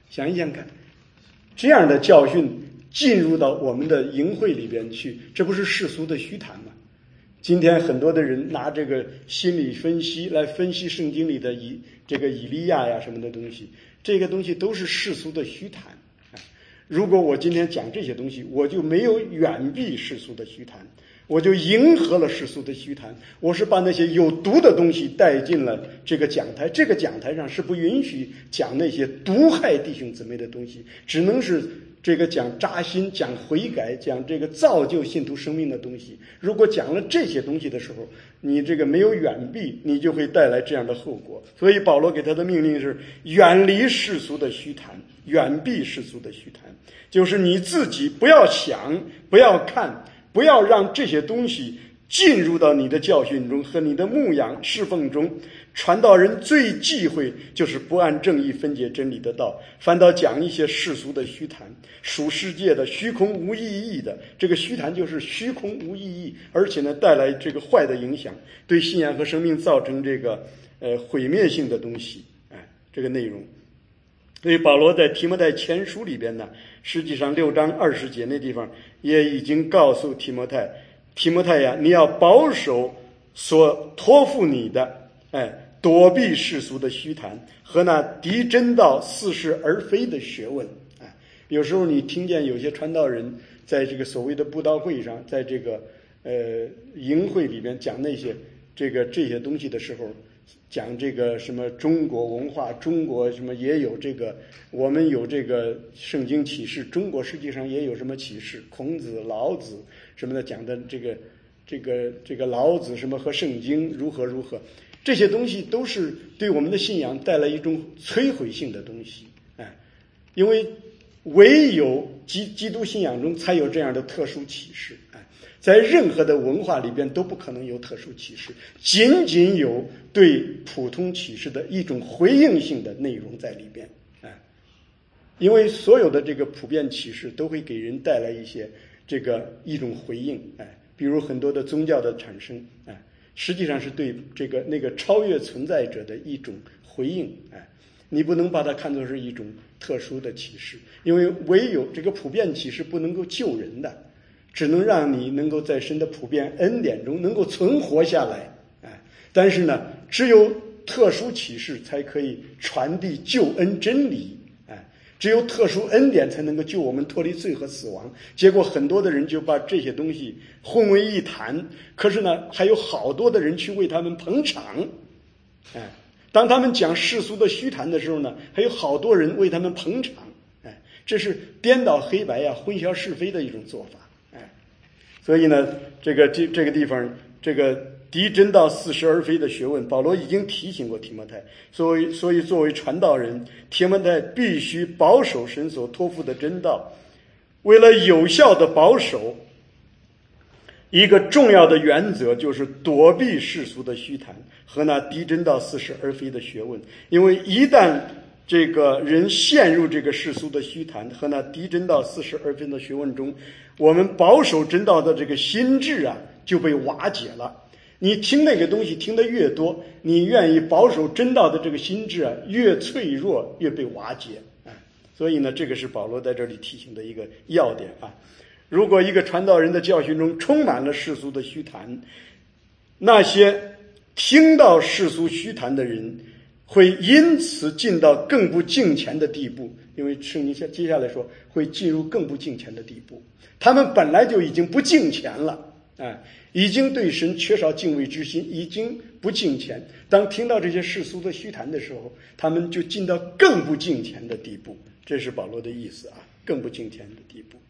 想一想看，这样的教训进入到我们的营会里边去，这不是世俗的虚谈吗？今天很多的人拿这个心理分析来分析圣经里的以这个以利亚呀什么的东西，这个东西都是世俗的虚谈。如果我今天讲这些东西，我就没有远避世俗的虚谈，我就迎合了世俗的虚谈，我是把那些有毒的东西带进了这个讲台，这个讲台上是不允许讲那些毒害弟兄姊妹的东西，只能是这个讲扎心、讲悔改、讲这个造就信徒生命的东西。如果讲了这些东西的时候，你这个没有远避，你就会带来这样的后果。所以保罗给他的命令是远离世俗的虚谈，远避世俗的虚谈，就是你自己不要想，不要看，不要让这些东西进入到你的教训中和你的牧养侍奉中。传道人最忌讳就是不按正义分解真理的道，反倒讲一些世俗的虚谈，属世界的虚空无意义的。这个虚谈就是虚空无意义，而且呢带来这个坏的影响，对信仰和生命造成这个呃毁灭性的东西。哎，这个内容。所以保罗在提摩太前书里边呢，实际上六章二十节那地方也已经告诉提摩太，提摩太呀，你要保守所托付你的，哎，躲避世俗的虚谈和那敌真道似是而非的学问。哎，有时候你听见有些传道人在这个所谓的布道会上，在这个呃营会里边讲那些这个这些东西的时候，讲这个什么中国文化，中国什么也有这个，我们有这个圣经启示，中国实际上也有什么启示，孔子、老子什么的讲的这个这个这个老子什么和圣经如何如何，这些东西都是对我们的信仰带来一种摧毁性的东西。哎，因为唯有基基督信仰中才有这样的特殊启示。哎，在任何的文化里边都不可能有特殊启示，仅仅有对普通启示的一种回应性的内容在里边。哎，因为所有的这个普遍启示都会给人带来一些这个一种回应。哎，比如很多的宗教的产生，哎，实际上是对这个那个超越存在者的一种回应。哎，你不能把它看作是一种特殊的启示，因为唯有这个普遍启示不能够救人的，只能让你能够在神的普遍恩典中能够存活下来。哎，但是呢，只有特殊启示才可以传递救恩真理。哎，只有特殊恩典才能够救我们脱离罪和死亡。结果很多的人就把这些东西混为一谈，可是呢，还有好多的人去为他们捧场。哎，当他们讲世俗的虚谈的时候呢，还有好多人为他们捧场。哎，这是颠倒黑白呀、混淆是非的一种做法。哎，所以呢，这个这这个地方，这个敌真道似是而非的学问，保罗已经提醒过提摩太，所以所以作为传道人，提摩太必须保守神所托付的真道。为了有效的保守，一个重要的原则就是躲避世俗的虚谈和那敌真道似是而非的学问。因为一旦这个人陷入这个世俗的虚谈和那敌真道似是而非的学问中，我们保守真道的这个心智啊就被瓦解了。你听那个东西听得越多，你愿意保守真道的这个心智啊越脆弱，越被瓦解。哎，所以呢，这个是保罗在这里提醒的一个要点啊。如果一个传道人的教训中充满了世俗的虚谈，那些听到世俗虚谈的人会因此进到更不敬虔的地步，因为圣经接下来说会进入更不敬虔的地步。他们本来就已经不敬虔了，哎，已经对神缺少敬畏之心，已经不敬虔。当听到这些世俗的虚谈的时候，他们就进到更不敬虔的地步。这是保罗的意思啊，更不敬虔的地步。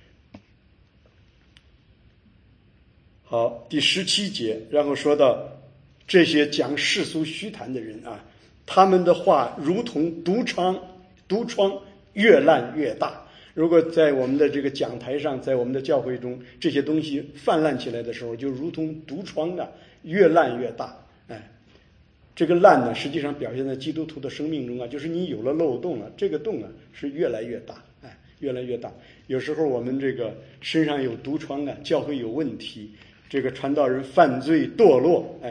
好，第十七节，然后说到这些讲世俗虚谈的人啊，他们的话如同毒疮，毒疮越烂越大。如果在我们的这个讲台上，在我们的教会中，这些东西泛滥起来的时候，就如同毒疮啊，越烂越大。哎，这个烂呢，实际上表现在基督徒的生命中啊，就是你有了漏洞了，这个洞啊是越来越大，哎，越来越大。有时候我们这个身上有毒疮啊，教会有问题，这个传道人犯罪堕落，哎，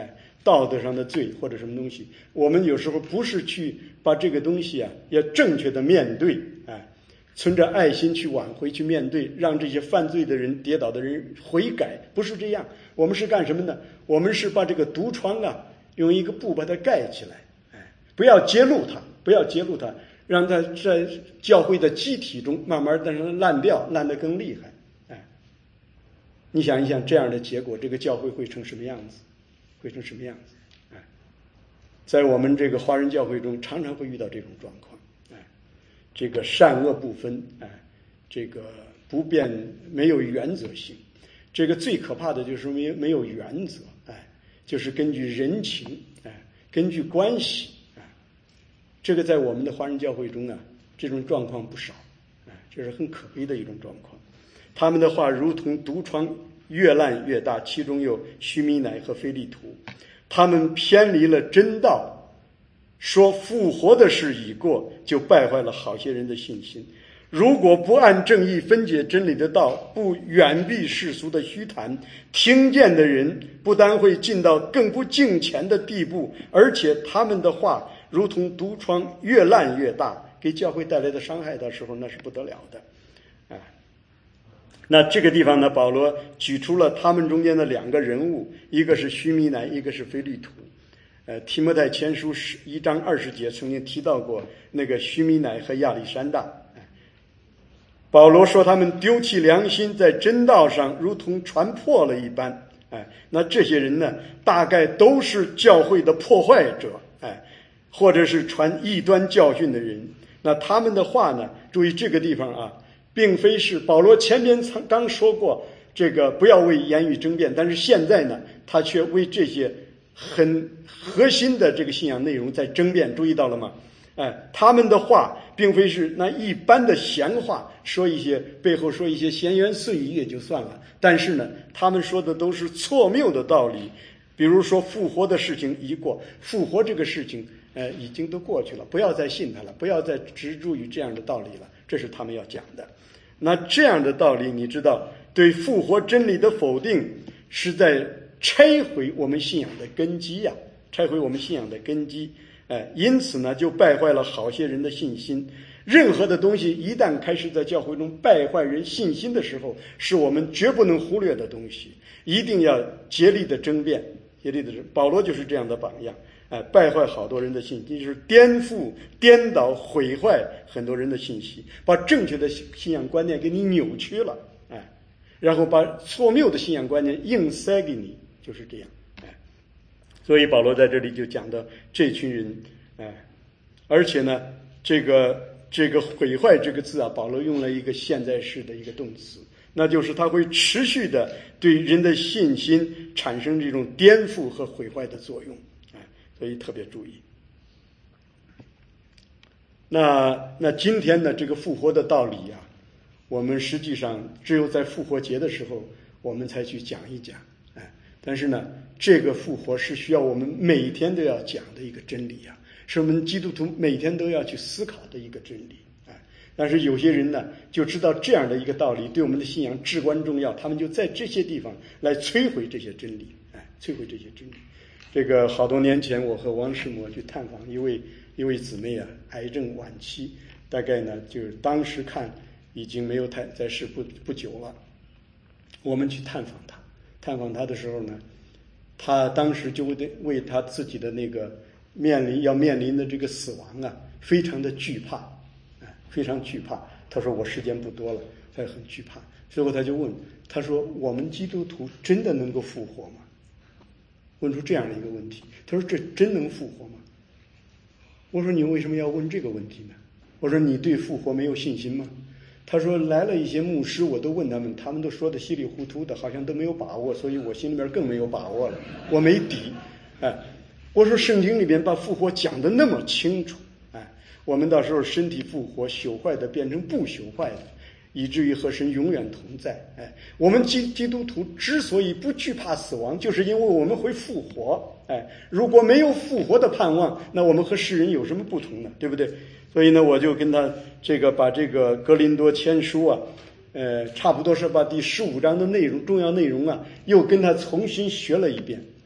道德上的罪或者什么东西，我们有时候不是去把这个东西啊要正确的面对，哎，存着爱心去挽回去面对，让这些犯罪的人跌倒的人悔改，不是这样。我们是干什么呢？我们是把这个毒疮啊用一个布把它盖起来，哎，不要揭露它，不要揭露它，让它在教会的机体中慢慢的烂掉，烂得更厉害。哎，你想一想这样的结果，这个教会会成什么样子？会成什么样子？哎，在我们这个华人教会中，常常会遇到这种状况。哎，这个善恶不分，哎，这个不变，没有原则性。这个最可怕的就是没有没有原则，哎，就是根据人情，哎，根据关系，哎，这个在我们的华人教会中啊，这种状况不少，哎，这是很可悲的一种状况。他们的话如同毒疮，越烂越大，其中有须弥乃和非利图，他们偏离了真道，说复活的事已过，就败坏了好些人的信心。如果不按正义分解真理的道，不远避世俗的虚谈，听见的人不但会进到更不敬虔的地步，而且他们的话如同毒疮，越烂越大，给教会带来的伤害的时候那是不得了的。哎，那这个地方呢，保罗举出了他们中间的两个人物，一个是须弥乃，一个是非利图。呃，提摩太前书一章二十节曾经提到过那个须弥乃和亚历山大。保罗说他们丢弃良心，在真道上如同传破了一般。哎，那这些人呢，大概都是教会的破坏者，哎，或者是传异端教训的人。那他们的话呢，注意这个地方啊，并非是保罗前面曾刚说过这个不要为言语争辩，但是现在呢，他却为这些很核心的这个信仰内容在争辩。注意到了吗？哎，他们的话并非是那一般的闲话，说一些背后说一些闲言碎语也就算了，但是呢，他们说的都是错谬的道理。比如说复活的事情已过，复活这个事情呃已经都过去了，不要再信他了，不要再执着于这样的道理了，这是他们要讲的。那这样的道理，你知道，对复活真理的否定是在拆毁我们信仰的根基呀、啊，拆毁我们信仰的根基。哎，因此呢，就败坏了好些人的信心。任何的东西一旦开始在教会中败坏人信心的时候，是我们绝不能忽略的东西，一定要竭力的争辩，竭力的争。保罗就是这样的榜样，哎，败坏好多人的信心，就是颠覆、颠倒、毁坏很多人的信息，把正确的信仰观念给你扭曲了，哎，然后把错谬的信仰观念硬塞给你，就是这样。所以保罗在这里就讲到这群人，哎，而且呢，这个这个毁坏这个字啊，保罗用了一个现在式的一个动词，那就是他会持续的对人的信心产生这种颠覆和毁坏的作用，哎，所以特别注意。那那今天的这个复活的道理啊，我们实际上只有在复活节的时候，我们才去讲一讲。但是呢，这个复活是需要我们每天都要讲的一个真理啊，是我们基督徒每天都要去思考的一个真理。哎，但是有些人呢，就知道这样的一个道理对我们的信仰至关重要，他们就在这些地方来摧毁这些真理，哎，摧毁这些真理。这个好多年前，我和王世模去探访一位一位姊妹啊，癌症晚期，大概呢就是当时看已经没有太在世不不久了，我们去探访她。探访他的时候呢，他当时就为为他自己的那个面临要面临的这个死亡啊，非常的惧怕，哎，非常惧怕。他说我时间不多了，他很惧怕。最后他就问，他说我们基督徒真的能够复活吗？问出这样的一个问题。他说这真能复活吗？我说你为什么要问这个问题呢？我说你对复活没有信心吗？他说来了一些牧师，我都问他们，他们都说的稀里糊涂的，好像都没有把握，所以我心里面更没有把握了，我没底。哎，我说圣经里边把复活讲得那么清楚，哎，我们到时候身体复活，朽坏的变成不朽坏的，以至于和神永远同在。哎，我们基基督徒之所以不惧怕死亡，就是因为我们会复活。哎，如果没有复活的盼望，那我们和世人有什么不同呢？对不对？所以呢，我就跟他这个把这个哥林多前书啊，呃，差不多是把第十五章的内容重要内容啊，又跟他重新学了一遍。哎，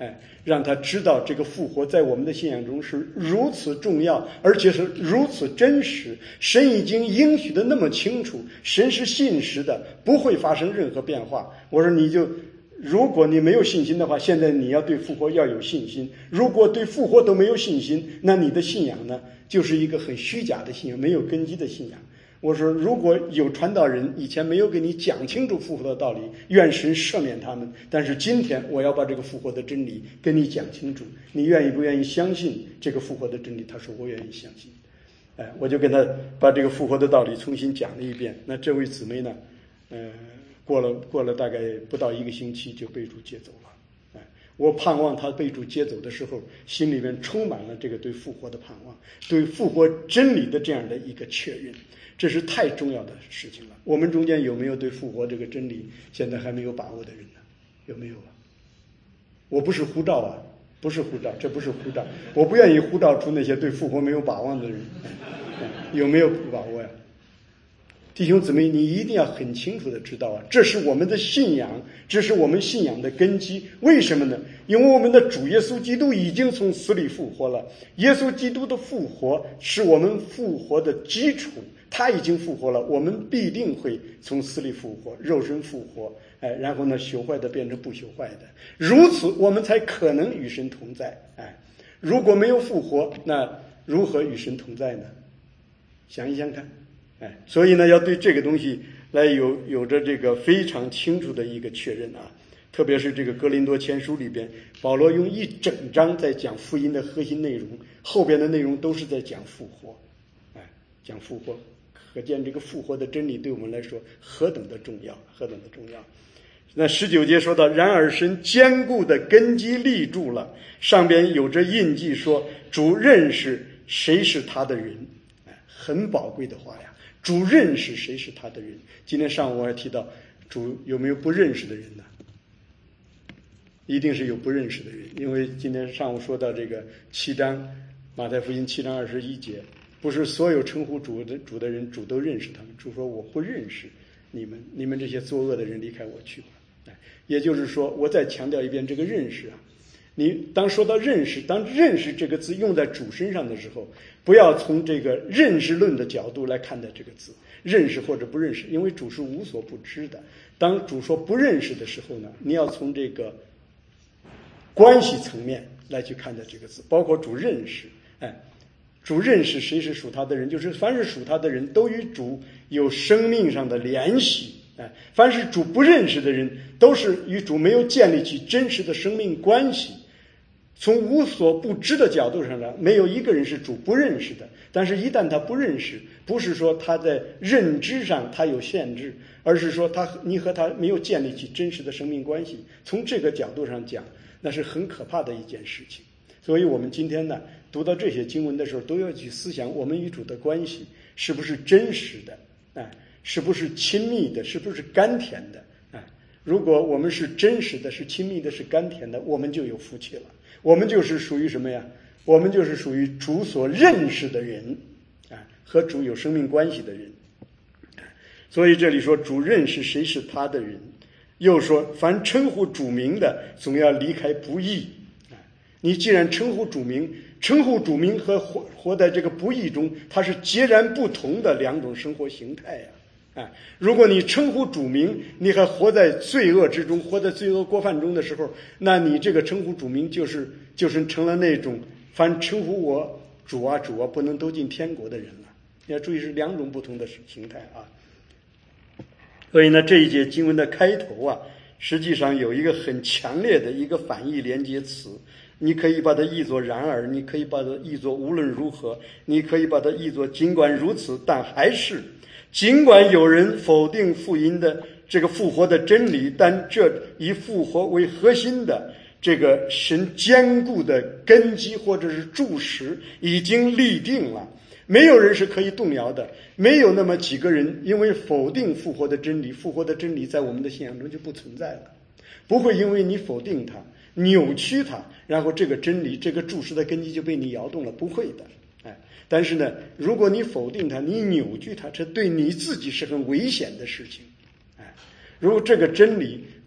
哎，让他知道这个复活在我们的信仰中是如此重要，而且是如此真实。神已经应许的那么清楚，神是信实的，不会发生任何变化。我说你就，如果你没有信心的话，现在你要对复活要有信心。如果对复活都没有信心，那你的信仰呢，就是一个很虚假的信仰，没有根基的信仰。我说如果有传道人以前没有给你讲清楚复活的道理，愿神赦免他们，但是今天我要把这个复活的真理跟你讲清楚，你愿意不愿意相信这个复活的真理？他说我愿意相信。哎，我就跟他把这个复活的道理重新讲了一遍。那这位姊妹呢，呃，过了过了大概不到一个星期就被主接走了。哎，我盼望他被主接走的时候，心里面充满了这个对复活的盼望，对复活真理的这样的一个确认。这是太重要的事情了。我们中间有没有对复活这个真理现在还没有把握的人呢？有没有啊？我不是呼召啊，不是呼召，这不是呼召。我不愿意呼召出那些对复活没有把握的人。有没有把握呀？弟兄姊妹，你一定要很清楚的知道啊，这是我们的信仰，这是我们信仰的根基。为什么呢？因为我们的主耶稣基督已经从死里复活了。耶稣基督的复活是我们复活的基础，他已经复活了，我们必定会从死里复活，肉身复活，哎，然后呢，朽坏的变成不朽坏的，如此我们才可能与神同在。哎，如果没有复活，那如何与神同在呢？想一想看。哎，所以呢，要对这个东西来有有着这个非常清楚的一个确认啊。特别是这个哥林多前书里边，保罗用一整章在讲福音的核心内容，后边的内容都是在讲复活。哎，讲复活，可见这个复活的真理对我们来说何等的重要，何等的重要。那十九节说到，然而神坚固的根基立住了，上边有着印记说，主认识谁是他的人。哎，很宝贵的话呀。主认识谁是他的人。今天上午我还提到，主有没有不认识的人呢？一定是有不认识的人，因为今天上午说到这个七章，马太福音七章二十一节，不是所有称呼主的主的人，主都认识他们。主说我不认识你们，你们这些作恶的人，离开我去吧。也就是说，我再强调一遍，这个认识啊，你当说到认识，当认识这个字用在主身上的时候，不要从这个认识论的角度来看待这个字，认识或者不认识，因为主是无所不知的。当主说不认识的时候呢，你要从这个关系层面来去看待这个字，包括主认识。哎，主认识谁是属他的人，就是凡是属他的人都与主有生命上的联系。哎，凡是主不认识的人，都是与主没有建立起真实的生命关系。从无所不知的角度上来，没有一个人是主不认识的。但是一旦他不认识，不是说他在认知上他有限制，而是说他你和他没有建立起真实的生命关系。从这个角度上讲，那是很可怕的一件事情。所以我们今天呢，读到这些经文的时候，都要去思想我们与主的关系是不是真实的，哎，是不是亲密的，是不是甘甜的。哎，如果我们是真实的，是亲密的，是甘甜的，我们就有福气了。我们就是属于什么呀？我们就是属于主所认识的人，啊，和主有生命关系的人。所以这里说主认识谁是他的人，又说凡称呼主名的，总要离开不义。你既然称呼主名，称呼主名和活活在这个不义中，它是截然不同的两种生活形态呀。啊，如果你称呼主名，你还活在罪恶之中，活在罪恶过犯中的时候，那你这个称呼主名就是就是成了那种凡称呼我主啊主啊不能都进天国的人了。你要注意是两种不同的形态啊。所以呢，这一节经文的开头啊，实际上有一个很强烈的一个反义连接词，你可以把它译作然而，你可以把它译作无论如何，你可以把它译作尽管如此，但还是。尽管有人否定福音的这个复活的真理，但这以复活为核心的这个神坚固的根基或者是柱石已经立定了，没有人是可以动摇的。没有那么几个人因为否定复活的真理，复活的真理在我们的信仰中就不存在了。不会因为你否定它，扭曲它，然后这个真理这个柱石的根基就被你摇动了，不会的。哎，但是呢，如果你否定它，你扭曲它，这对你自己是很危险的事情。哎，如果这个真理在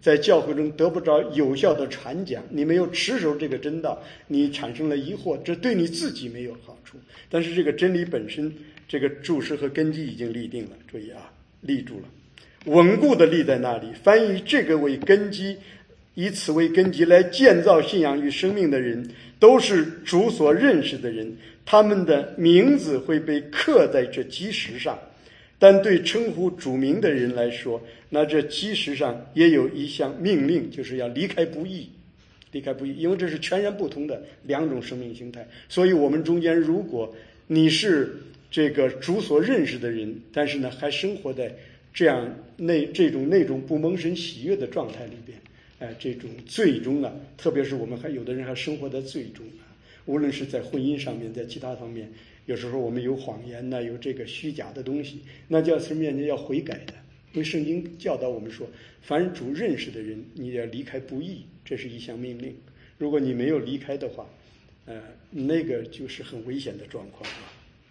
在教会中得不着有效的传讲，你没有持守这个真道，你产生了疑惑，这对你自己没有好处。但是这个真理本身，这个注释和根基已经立定了，注意啊，立住了，稳固的立在那里。凡以这个为根基，以此为根基来建造信仰与生命的人，都是主所认识的人，他们的名字会被刻在这基石上。但对称呼主名的人来说，那这基石上也有一项命令，就是要离开不义，离开不义，因为这是全然不同的两种生命形态。所以我们中间，如果你是这个主所认识的人，但是呢还生活在这样那这种那种不蒙神喜悦的状态里边，哎、呃，这种罪中啊，特别是我们还有的人还生活在罪中啊，无论是在婚姻上面，在其他方面。有时候我们有谎言呢，有这个虚假的东西，那就要是面前要悔改的。因为圣经教导我们说，凡主认识的人，你要离开不义，这是一项命令。如果你没有离开的话，呃，那个就是很危险的状况啊。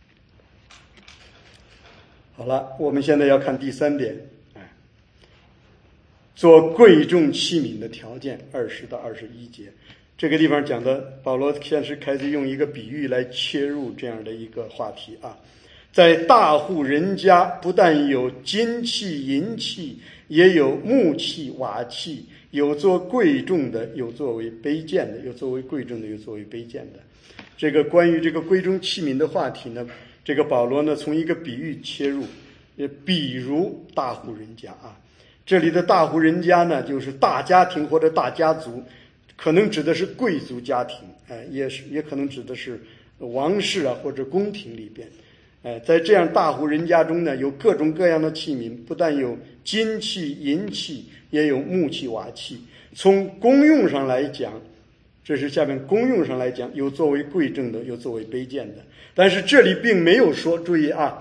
好了，我们现在要看第三点，哎，做贵重器皿的条件，二十到二十一节。这个地方讲的，保罗先是开始用一个比喻来切入这样的一个话题啊。在大户人家，不但有金器银器，也有木器瓦器，有做贵重的，有作为卑贱的，有作为贵重的，有作为卑贱的。这个关于这个贵重器皿的话题呢，这个保罗呢从一个比喻切入，比如大户人家啊，这里的大户人家呢就是大家庭或者大家族，可能指的是贵族家庭，哎、呃，也是也可能指的是王室啊或者宫廷里边，哎、呃，在这样大户人家中呢，有各种各样的器皿，不但有金器银器，也有木器瓦器。从功用上来讲，这是下面功用上来讲，有作为贵重的，有作为卑贱的。但是这里并没有说，注意啊，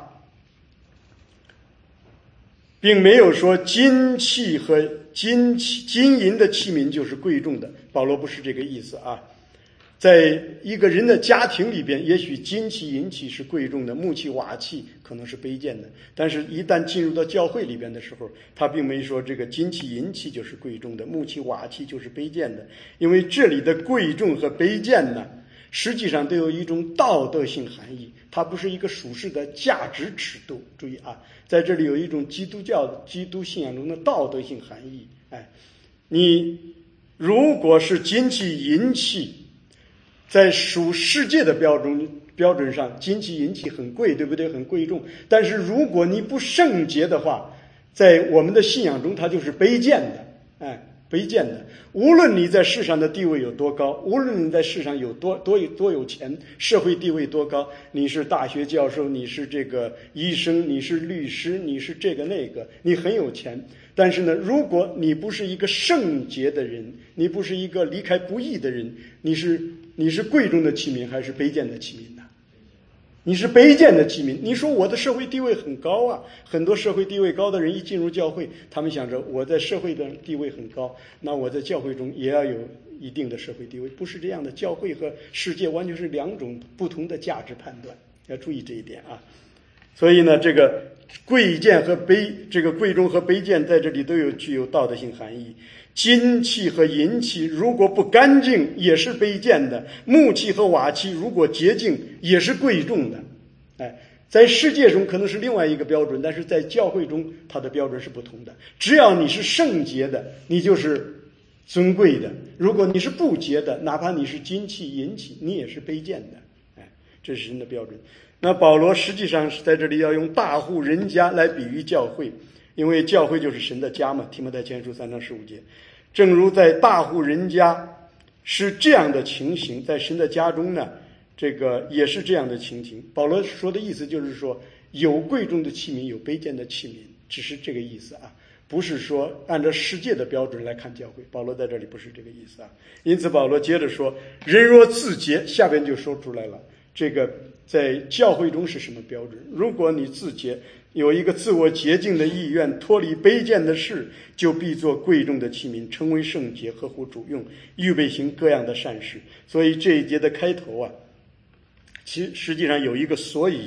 并没有说金器和金器金银的器皿就是贵重的，保罗不是这个意思啊。在一个人的家庭里边，也许金器银器是贵重的，木器瓦器可能是卑贱的，但是一旦进入到教会里边的时候，他并没说这个金器银器就是贵重的，木器瓦器就是卑贱的。因为这里的贵重和卑贱呢，实际上都有一种道德性含义，它不是一个属世的价值尺度。注意啊，在这里有一种基督教基督信仰中的道德性含义。哎，你如果是金器银器，在属世界的标准标准上，金器银器很贵，对不对？很贵重。但是如果你不圣洁的话，在我们的信仰中，它就是卑贱的，哎，卑贱的。无论你在世上的地位有多高，无论你在世上有多多有多有钱，社会地位多高，你是大学教授，你是这个医生，你是律师，你是这个那个，你很有钱。但是呢，如果你不是一个圣洁的人，你不是一个离开不义的人，你是你是贵重的器皿还是卑贱的器皿呢？你是卑贱的器皿。你说我的社会地位很高啊，很多社会地位高的人一进入教会，他们想着我在社会的地位很高，那我在教会中也要有一定的社会地位。不是这样的，教会和世界完全是两种不同的价值判断，要注意这一点啊。所以呢，这个贵贱和卑，这个贵重和卑贱在这里都有具有道德性含义。金器和银器如果不干净也是卑贱的，木器和瓦器如果洁净也是贵重的。哎，在世界中可能是另外一个标准，但是在教会中它的标准是不同的。只要你是圣洁的，你就是尊贵的；如果你是不洁的，哪怕你是金器银器，你也是卑贱的。哎，这是人的标准。那保罗实际上是在这里要用大户人家来比喻教会，因为教会就是神的家嘛，提摩太前书三章十五节。正如在大户人家是这样的情形，在神的家中呢，这个也是这样的情形。保罗说的意思就是说，有贵重的器皿，有卑贱的器皿，只是这个意思啊，不是说按照世界的标准来看教会。保罗在这里不是这个意思啊。因此保罗接着说，人若自洁，下边就说出来了，这个在教会中是什么标准？如果你自洁，有一个自我洁净的意愿，脱离卑贱的事，就必做贵重的器皿，成为圣洁，合乎主用，预备行各样的善事。所以这一节的开头啊，其实实际上有一个所以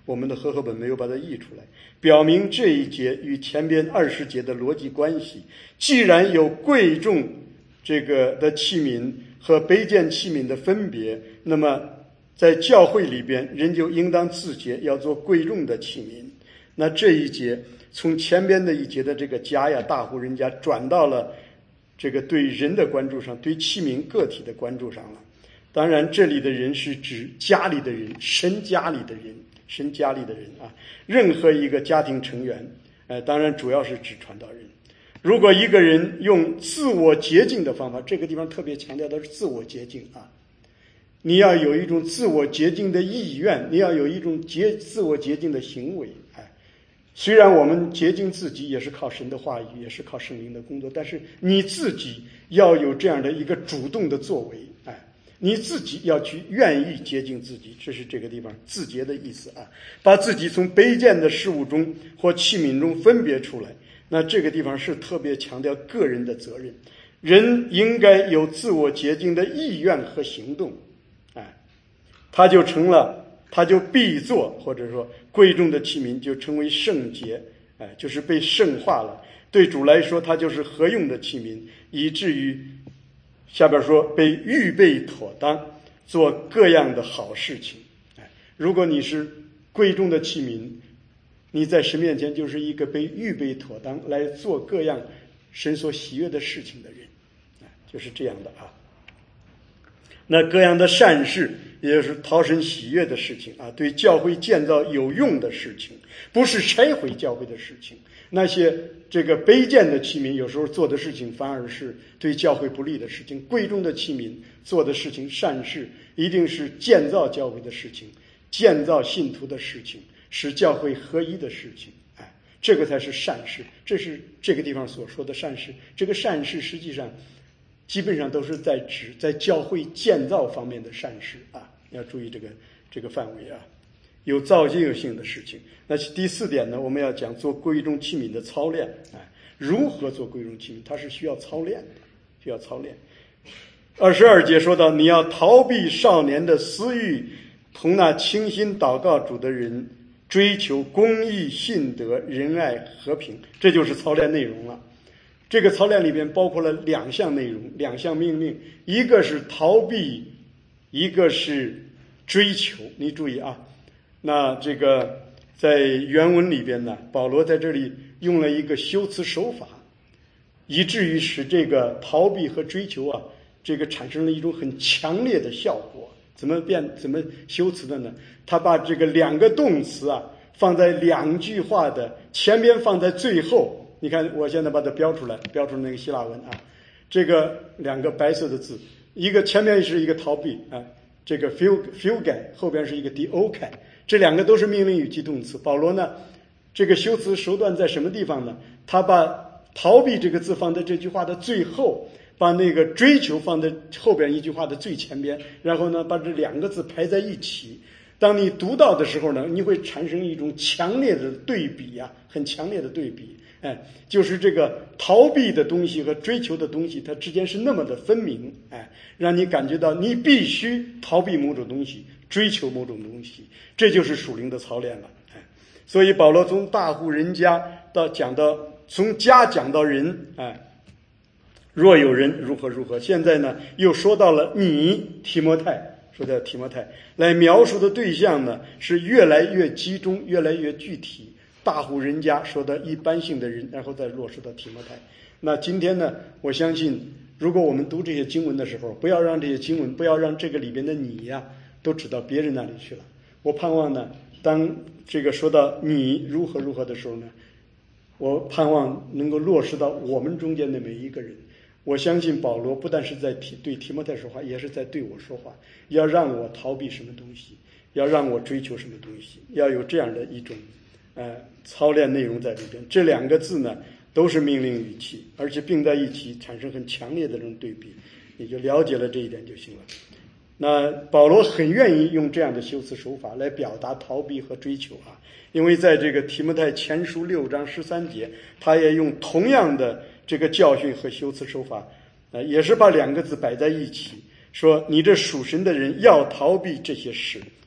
我们的和合本没有把它译出来，表明这一节与前边二十节的逻辑关系。既然有贵重这个的器皿和卑贱器皿的分别，那么在教会里边人就应当自洁，要做贵重的器皿。那这一节从前边的一节的这个家呀，大户人家，转到了这个对人的关注上，对器皿个体的关注上了。当然这里的人是指家里的人，神家里的人，神家里的人啊，任何一个家庭成员，呃，当然主要是指传道人。如果一个人用自我洁净的方法，这个地方特别强调的是自我洁净啊，你要有一种自我洁净的意愿，你要有一种洁自我洁净的行为。哎，虽然我们洁净自己也是靠神的话语，也是靠圣灵的工作，但是你自己要有这样的一个主动的作为。哎，你自己要去愿意洁净自己，这是这个地方自洁的意思啊，把自己从卑贱的事物中或器皿中分别出来。那这个地方是特别强调个人的责任，人应该有自我洁净的意愿和行动。哎，他就成了，他就必做，或者说贵重的器皿就成为圣洁，哎，就是被圣化了。对主来说，他就是合用的器皿，以至于下边说被预备妥当，做各样的好事情。哎，如果你是贵重的器皿，你在神面前就是一个被预备妥当来做各样神所喜悦的事情的人，就是这样的啊。那各样的善事，也就是讨神喜悦的事情啊，对教会建造有用的事情，不是拆毁教会的事情。那些这个卑贱的器皿有时候做的事情反而是对教会不利的事情，贵重的器皿做的事情善事一定是建造教会的事情，建造信徒的事情，使教会合一的事情。哎，这个才是善事，这是这个地方所说的善事。这个善事实际上基本上都是在指在教会建造方面的善事啊，要注意这个这个范围啊，有造就性的事情。那第四点呢，我们要讲做贵重器皿的操练。哎，如何做贵重器皿？它是需要操练的，需要操练。二十二节说到，你要逃避少年的私欲，同那倾心祷告主的人追求公义、信德、仁爱、和平，这就是操练内容了。这个操练里边包括了两项内容，两项命令，一个是逃避，一个是追求。你注意啊，那这个在原文里边呢，保罗在这里用了一个修辞手法，以至于使这个逃避和追求啊，这个产生了一种很强烈的效果。怎么变怎么修辞的呢？他把这个两个动词啊放在两句话的前边，放在最后。你看我现在把它标出来，标出那个希腊文啊，这个两个白色的字，一个前面是一个逃避啊，这个 feel feel 改，后边是一个 dok， 这两个都是命令语及动词。保罗呢，这个修辞手段在什么地方呢？他把逃避这个字放在这句话的最后，把那个追求放在后边一句话的最前边，然后呢把这两个字排在一起。当你读到的时候呢，你会产生一种强烈的对比呀、啊，很强烈的对比。哎，就是这个逃避的东西和追求的东西，它之间是那么的分明。哎，让你感觉到你必须逃避某种东西，追求某种东西，这就是属灵的操练了。哎，所以保罗从大户人家到讲到从家讲到人，哎，若有人如何如何，现在呢又说到了你提摩太，说到提摩太来描述的对象呢是越来越集中，越来越具体。大户人家说的一般性的人，然后再落实到提摩太。那今天呢，我相信如果我们读这些经文的时候，不要让这些经文，不要让这个里边的你呀都指到别人那里去了。我盼望呢，当这个说到你如何如何的时候呢，我盼望能够落实到我们中间的每一个人。我相信保罗不但是在提对提摩太说话，也是在对我说话，要让我逃避什么东西，要让我追求什么东西，要有这样的一种呃，操练内容在里边。这两个字呢都是命令语气，而且并在一起产生很强烈的这种对比，你就了解了这一点就行了。那保罗很愿意用这样的修辞手法来表达逃避和追求啊，因为在这个提摩太前书六章十三节，他也用同样的这个教训和修辞手法，呃，也是把两个字摆在一起，说你这属神的人要逃避这些事，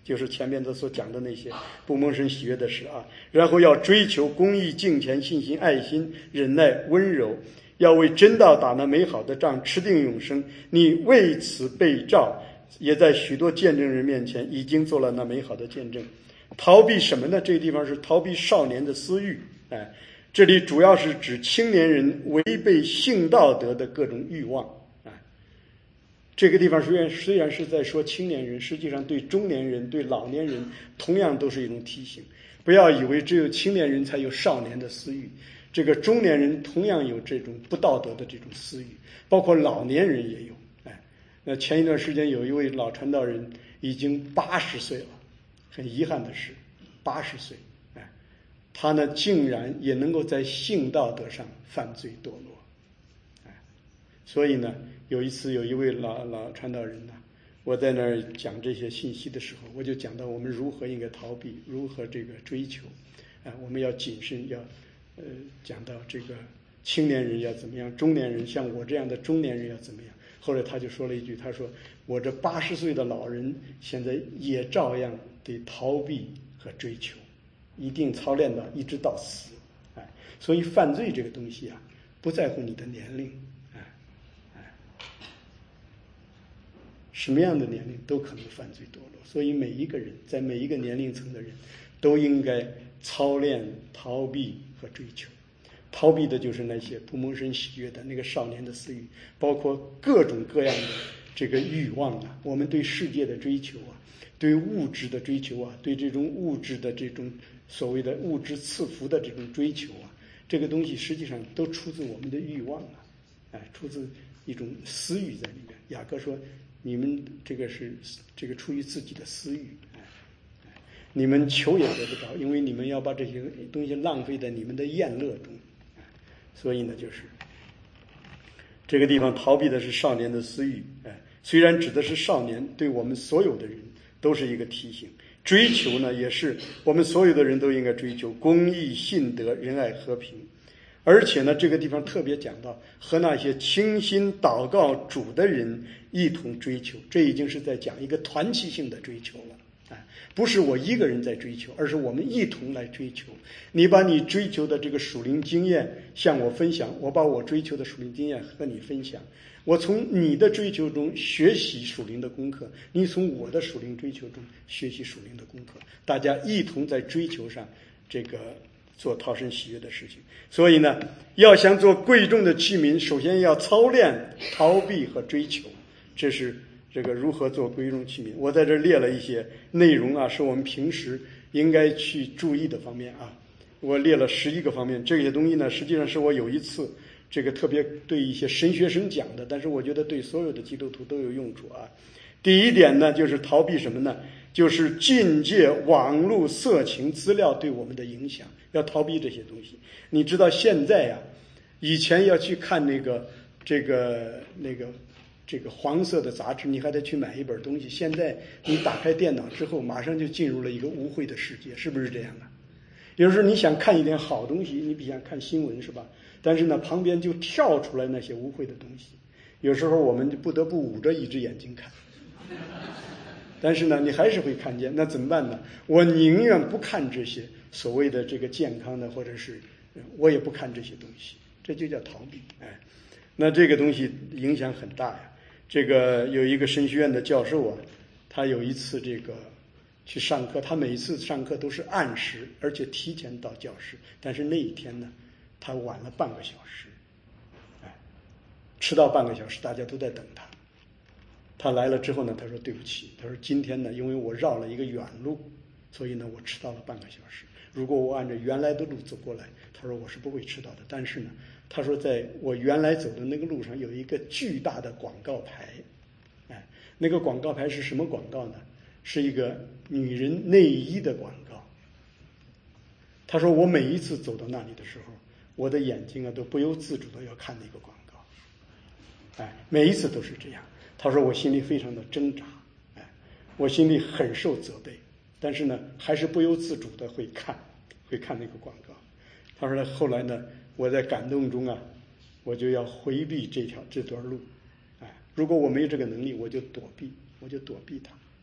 就是前面的所讲的那些不蒙神喜悦的事啊。然后要追求公义、敬虔、信心、爱心、忍耐、温柔，要为真道打那美好的仗，持定永生。你为此被召，也在许多见证人面前已经做了那美好的见证。逃避什么呢？这个地方是逃避少年的私欲。哎，这里主要是指青年人违背性道德的各种欲望。哎，这个地方虽然虽然是在说青年人，实际上对中年人、对老年人同样都是一种提醒。不要以为只有青年人才有少年的私欲，这个中年人同样有这种不道德的这种私欲，包括老年人也有。哎，那前一段时间有一位老传道人已经八十岁了，很遗憾的是，八十岁，哎，他呢竟然也能够在性道德上犯罪堕落。哎，所以呢，有一次有一位老老传道人呢，我在那儿讲这些信息的时候，我就讲到我们如何应该逃避，如何这个追求，啊，我们要谨慎，要呃讲到这个青年人要怎么样，中年人像我这样的中年人要怎么样。后来他就说了一句，他说我这八十岁的老人现在也照样得逃避和追求，一定操练到一直到死。哎，所以犯罪这个东西啊，不在乎你的年龄，哎哎，什么样的年龄都可能犯罪堕落。所以每一个人在每一个年龄层的人都应该操练逃避和追求。逃避的就是那些不蒙神喜悦的那个少年的私欲，包括各种各样的这个欲望啊，我们对世界的追求啊，对物质的追求啊，对这种物质的这种所谓的物质赐福的这种追求啊，这个东西实际上都出自我们的欲望啊，哎，出自一种私欲在里面。雅各说，你们这个是这个出于自己的私欲，哎哎，你们求也得不着，因为你们要把这些东西浪费在你们的宴乐中。所以呢，就是这个地方逃避的是少年的私欲，哎，虽然指的是少年，对我们所有的人都是一个提醒。追求呢，也是我们所有的人都应该追求公义、信德、仁爱、和平。而且呢，这个地方特别讲到和那些倾心祷告主的人一同追求，这已经是在讲一个团体性的追求了。哎，不是我一个人在追求，而是我们一同来追求。你把你追求的这个属灵经验向我分享，我把我追求的属灵经验和你分享。我从你的追求中学习属灵的功课，你从我的属灵追求中学习属灵的功课，大家一同在追求上这个做讨神喜悦的事情。所以呢，要想做贵重的器皿，首先要操练逃避和追求，这是这个如何做贵重器皿。我在这列了一些内容啊，是我们平时应该去注意的方面啊。我列了十一个方面，这些东西呢，实际上是我有一次这个特别对一些神学生讲的，但是我觉得对所有的基督徒都有用处啊。第一点呢，就是逃避什么呢？就是禁戒网络色情资料对我们的影响，要逃避这些东西。你知道现在呀、啊，以前要去看那个这个那个这个黄色的杂志，你还得去买一本东西。现在你打开电脑之后，马上就进入了一个污秽的世界，是不是这样的？有时候你想看一点好东西，你比想看新闻是吧？但是呢，旁边就跳出来那些污秽的东西，有时候我们就不得不捂着一只眼睛看。但是呢，你还是会看见，那怎么办呢？我宁愿不看这些所谓的这个健康的，或者是我也不看这些东西，这就叫逃避。哎，那这个东西影响很大呀。这个有一个神学院的教授啊，他有一次这个去上课，他每次上课都是按时，而且提前到教室。但是那一天呢，他晚了半个小时，哎，迟到半个小时，大家都在等他。他来了之后呢，他说对不起，他说今天呢，因为我绕了一个远路，所以呢我迟到了半个小时。如果我按照原来的路走过来，他说我是不会迟到的。但是呢，他说在我原来走的那个路上有一个巨大的广告牌，哎，那个广告牌是什么广告呢？是一个女人内衣的广告。他说我每一次走到那里的时候，我的眼睛啊都不由自主的要看那个广告，哎，每一次都是这样。他说我心里非常的挣扎，哎，我心里很受责备，但是呢，还是不由自主的会看，会看那个广告。他说后来呢，我在感动中啊，我就要回避这条这段路，哎，如果我没有这个能力，我就躲避，我就躲避它，哎，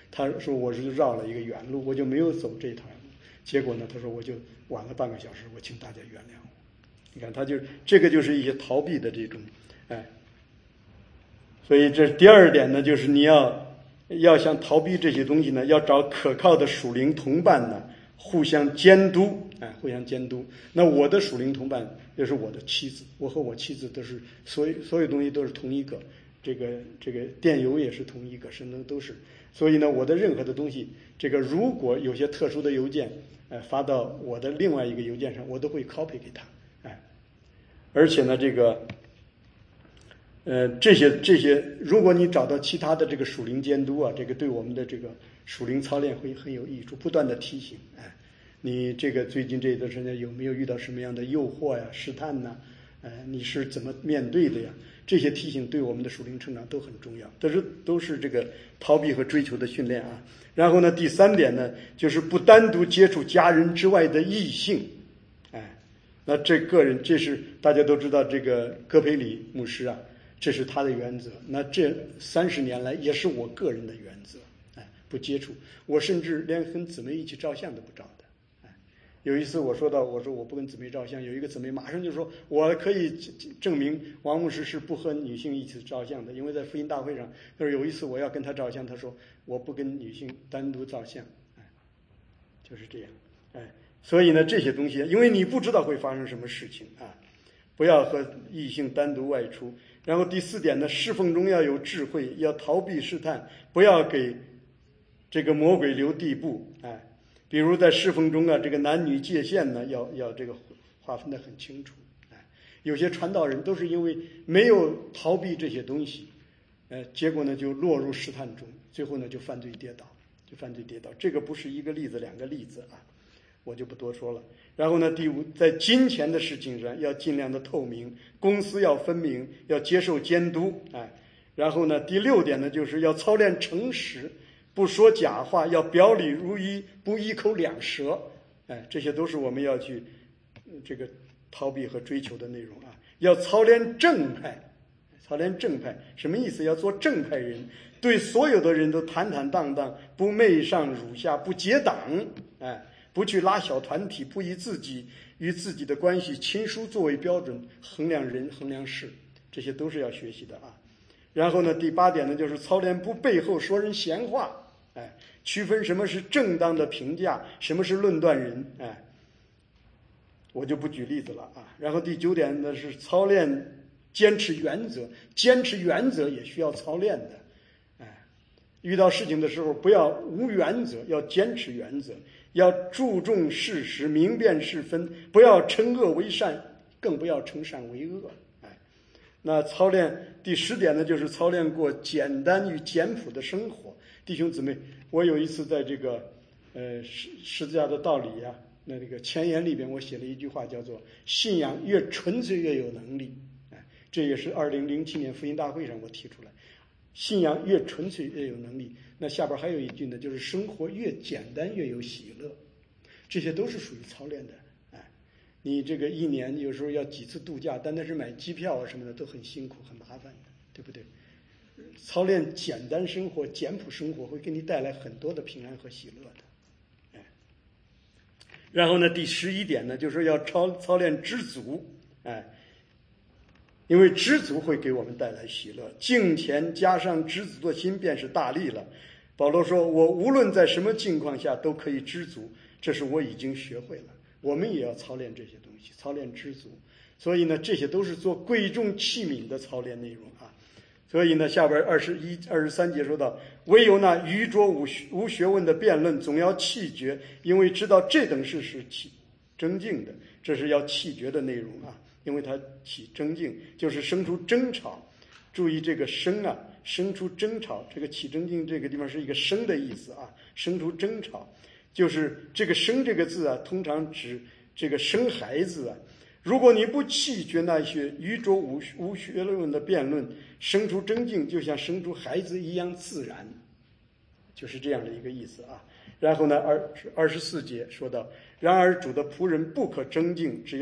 他说我是绕了一个远路，我就没有走这条路。结果呢，他说我就晚了半个小时，我请大家原谅我。你看，他就这个就是一些逃避的这种，哎。所以这第二点呢，就是你要要想逃避这些东西呢，要找可靠的属灵同伴呢，互相监督，哎，互相监督。那我的属灵同伴就是我的妻子，我和我妻子都是所有所有东西都是同一个，这个这个电邮也是同一个，什么都是。所以呢，我的任何的东西，这个如果有些特殊的邮件，哎，发到我的另外一个邮件上，我都会 copy 给他，哎，而且呢，这个。呃，这些这些，如果你找到其他的这个属灵监督啊，这个对我们的这个属灵操练会很有益处，不断的提醒，哎，你这个最近这一段时间有没有遇到什么样的诱惑呀、试探呐？呃，你是怎么面对的呀？这些提醒对我们的属灵成长都很重要，都是都是这个逃避和追求的训练啊。然后呢，第三点呢，就是不单独接触家人之外的异性，哎，那这个人这是大家都知道，这个戈培里牧师啊。这是他的原则，那这三十年来也是我个人的原则，哎，不接触，我甚至连跟姊妹一起照相都不照的，哎，有一次我说到，我说我不跟姊妹照相，有一个姊妹马上就说，我可以证明王牧师是不和女性一起照相的，因为在福音大会上，他说有一次我要跟他照相，他说我不跟女性单独照相，哎，就是这样，哎，所以呢这些东西，因为你不知道会发生什么事情啊，不要和异性单独外出。然后第四点呢，侍奉中要有智慧，要逃避试探，不要给这个魔鬼留地步，哎，比如在侍奉中啊，这个男女界限呢，要要这个划分得很清楚，哎，有些传道人都是因为没有逃避这些东西，呃，结果呢就落入试探中，最后呢就犯罪跌倒，就犯罪跌倒，这个不是一个例子两个例子啊，我就不多说了。然后呢，第五，在金钱的事情上要尽量的透明，公私要分明，要接受监督，哎。然后呢，第六点呢，就是要操练诚实，不说假话，要表里如一，不一口两舌，哎，这些都是我们要去这个逃避和追求的内容啊。要操练正派，操练正派什么意思？要做正派人，对所有的人都坦坦荡荡，不媚上辱下，不结党，哎。不去拉小团体，不以自己与自己的关系亲疏作为标准衡量人衡量事，这些都是要学习的啊。然后呢，第八点呢，就是操练不背后说人闲话，哎，区分什么是正当的评价，什么是论断人，哎，我就不举例子了啊。然后第九点呢是操练坚持原则，坚持原则也需要操练的，哎，遇到事情的时候不要无原则，要坚持原则。要注重事实，明辨是分，不要称恶为善，更不要称善为恶。哎，那操练第十点呢，就是操练过简单与简朴的生活。弟兄姊妹，我有一次在这个呃十十字架的道理呀、啊，那那个前言里边，我写了一句话，叫做“信仰越纯粹越有能力”。哎，这也是二零零七年福音大会上我提出来，信仰越纯粹越有能力。那下边还有一句呢，就是生活越简单越有喜乐，这些都是属于操练的。哎，你这个一年有时候要几次度假，单单是买机票啊什么的都很辛苦很麻烦的，对不对？操练简单生活、简朴生活会给你带来很多的平安和喜乐的。哎，然后呢，第十一点呢，就是要操操练知足，哎。因为知足会给我们带来喜乐，敬虔加上知足的心便是大利了。保罗说，我无论在什么境况下都可以知足，这是我已经学会了。我们也要操练这些东西，操练知足。所以呢，这些都是做贵重器皿的操练内容啊。所以呢，下边二十一、二十三节说到，唯有那愚拙无无学问的辩论，总要弃绝，因为知道这等事是起争竞的，这是要弃绝的内容啊。因为它起争竞，就是生出争吵。注意这个生啊，生出争吵，这个起争竞这个地方是一个生的意思啊，生出争吵，就是这个生这个字啊，通常指这个生孩子啊。如果你不弃绝那些愚拙无无学论的辩论，生出争竞就像生出孩子一样自然，就是这样的一个意思啊。然后呢，二二十四节说到，然而主的仆人不可争竞，只要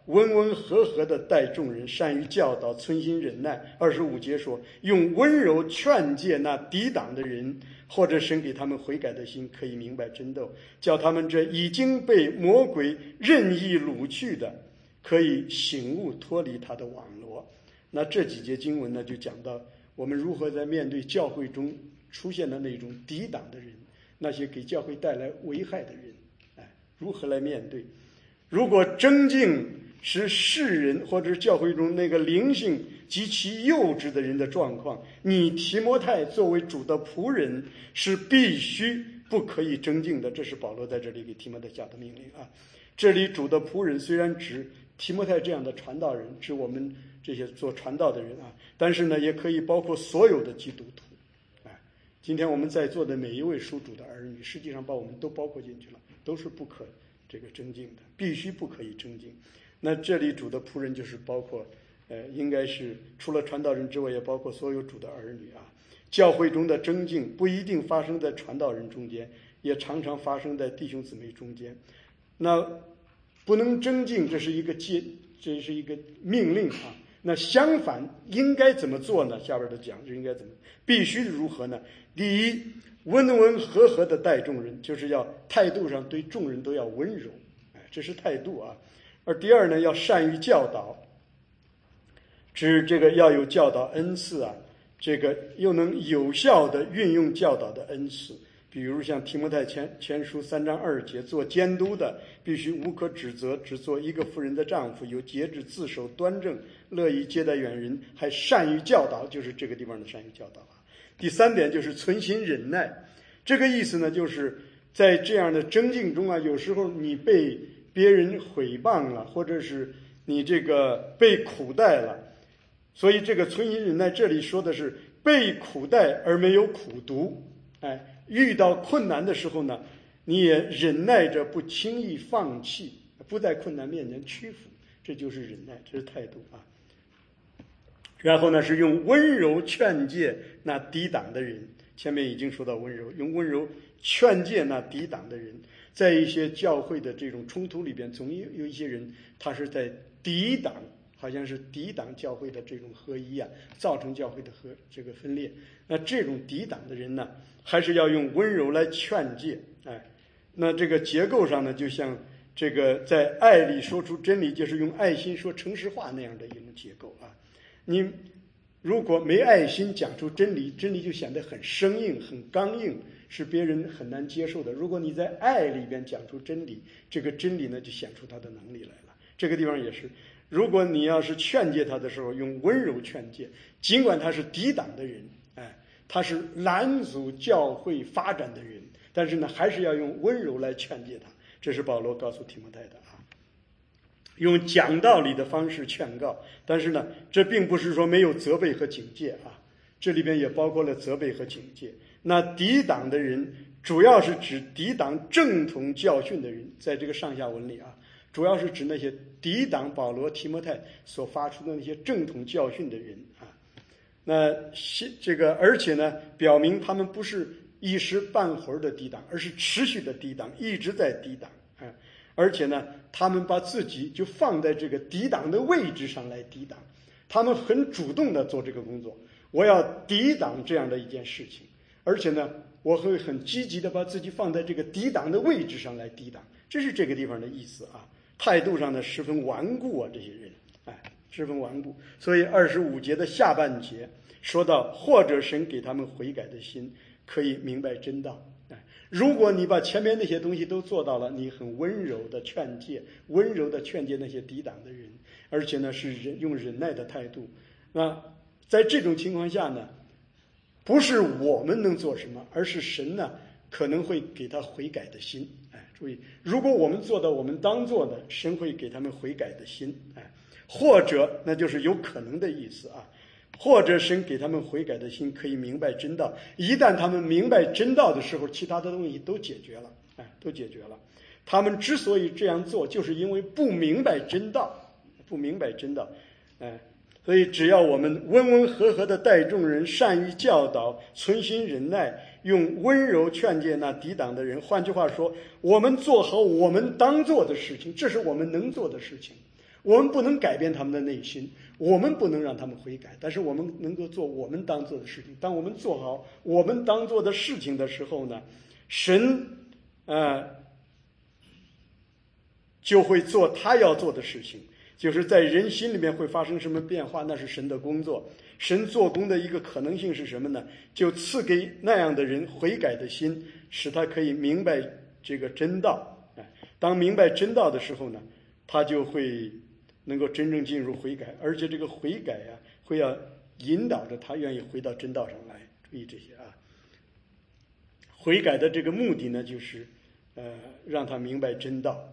温温和和的待众人，善于教导，存心忍耐。二十五节说，用温柔劝诫那抵挡的人，或者神给他们悔改的心，可以明白真道，叫他们这已经被魔鬼任意掳去的，可以醒悟脱离他的网罗。那这几节经文呢，就讲到我们如何在面对教会中出现的那种抵挡的人，那些给教会带来危害的人，哎，如何来面对？如果争竞是世人或者教会中那个灵性极其幼稚的人的状况，你提摩太作为主的仆人是必须不可以争竞的。这是保罗在这里给提摩太下的命令啊。这里主的仆人虽然指提摩太这样的传道人，指我们这些做传道的人啊，但是呢，也可以包括所有的基督徒。哎，今天我们在座的每一位属主的儿女，实际上把我们都包括进去了，都是不可这个争竞的，必须不可以争竞。那这里主的仆人就是包括，呃，应该是除了传道人之外，也包括所有主的儿女啊。教会中的争竞不一定发生在传道人中间，也常常发生在弟兄姊妹中间。那不能争竞，这是一个戒，这是一个命令啊。那相反，应该怎么做呢？下边的讲就应该怎么，必须如何呢？第一，温温和和的待众人，就是要态度上对众人都要温柔，哎，这是态度啊。而第二呢，要善于教导，指这个要有教导恩赐啊，这个又能有效的运用教导的恩赐。比如像提摩太前前书三章二节，做监督的必须无可指责，只做一个妇人的丈夫，有节制，自守端正，乐意接待远人，还善于教导，就是这个地方的善于教导啊。第三点就是存心忍耐，这个意思呢，就是在这样的争竞中啊，有时候你被别人毁谤了，或者是你这个被苦待了，所以这个存心忍耐这里说的是被苦待而没有苦毒。哎，遇到困难的时候呢，你也忍耐着，不轻易放弃，不在困难面前屈服，这就是忍耐，这是态度啊。然后呢，是用温柔劝诫那抵挡的人，前面已经说到温柔，用温柔劝诫那抵挡的人。在一些教会的这种冲突里边，总有有一些人他是在抵挡，好像是抵挡教会的这种合一啊，造成教会的和这个分裂。那这种抵挡的人呢，还是要用温柔来劝诫。哎，那这个结构上呢，就像这个在爱里说出真理，就是用爱心说诚实话那样的一种结构啊。你如果没爱心讲出真理，真理就显得很生硬、很刚硬，是别人很难接受的。如果你在爱里边讲出真理，这个真理呢就显出它的能力来了。这个地方也是，如果你要是劝诫他的时候用温柔劝诫，尽管他是抵挡的人，哎，他是拦阻教会发展的人，但是呢还是要用温柔来劝诫他。这是保罗告诉提摩太的啊，用讲道理的方式劝告。但是呢，这并不是说没有责备和警戒啊，这里边也包括了责备和警戒。那抵挡的人主要是指抵挡正统教训的人，在这个上下文里啊，主要是指那些抵挡保罗、提摩太所发出的那些正统教训的人啊。那这个而且呢，表明他们不是一时半会儿的抵挡，而是持续的抵挡，一直在抵挡啊。而且呢，他们把自己就放在这个抵挡的位置上来抵挡，他们很主动的做这个工作。我要抵挡这样的一件事情，而且呢，我会很积极的把自己放在这个抵挡的位置上来抵挡，这是这个地方的意思啊。态度上呢十分顽固啊，这些人，哎，十分顽固。所以二十五节的下半节说到，或者神给他们悔改的心，可以明白真道。哎，如果你把前面那些东西都做到了，你很温柔的劝诫，温柔的劝诫那些抵挡的人，而且呢是忍用忍耐的态度。那在这种情况下呢，不是我们能做什么，而是神呢可能会给他悔改的心。哎，注意，如果我们做到我们当做的，神会给他们悔改的心。哎，或者那就是有可能的意思啊，或者神给他们悔改的心，可以明白真道。一旦他们明白真道的时候，其他的东西都解决了。哎，都解决了。他们之所以这样做，就是因为不明白真道，不明白真道。哎。所以只要我们温温和和的待众人，善于教导，存心忍耐，用温柔劝诫那抵挡的人。换句话说，我们做好我们当做的事情，这是我们能做的事情。 我们不能改变他们的内心，我们不能让他们悔改，但是我们能够做我们当做的事情。当我们做好我们当做的事情的时候呢，神呃就会做他要做的事情，就是在人心里面会发生什么变化，那是神的工作。神做工的一个可能性是什么呢？就赐给那样的人悔改的心，使他可以明白这个真道。当明白真道的时候呢，他就会能够真正进入悔改，而且这个悔改啊，会要引导着他愿意回到真道上来。注意这些啊，悔改的这个目的呢，就是呃让他明白真道。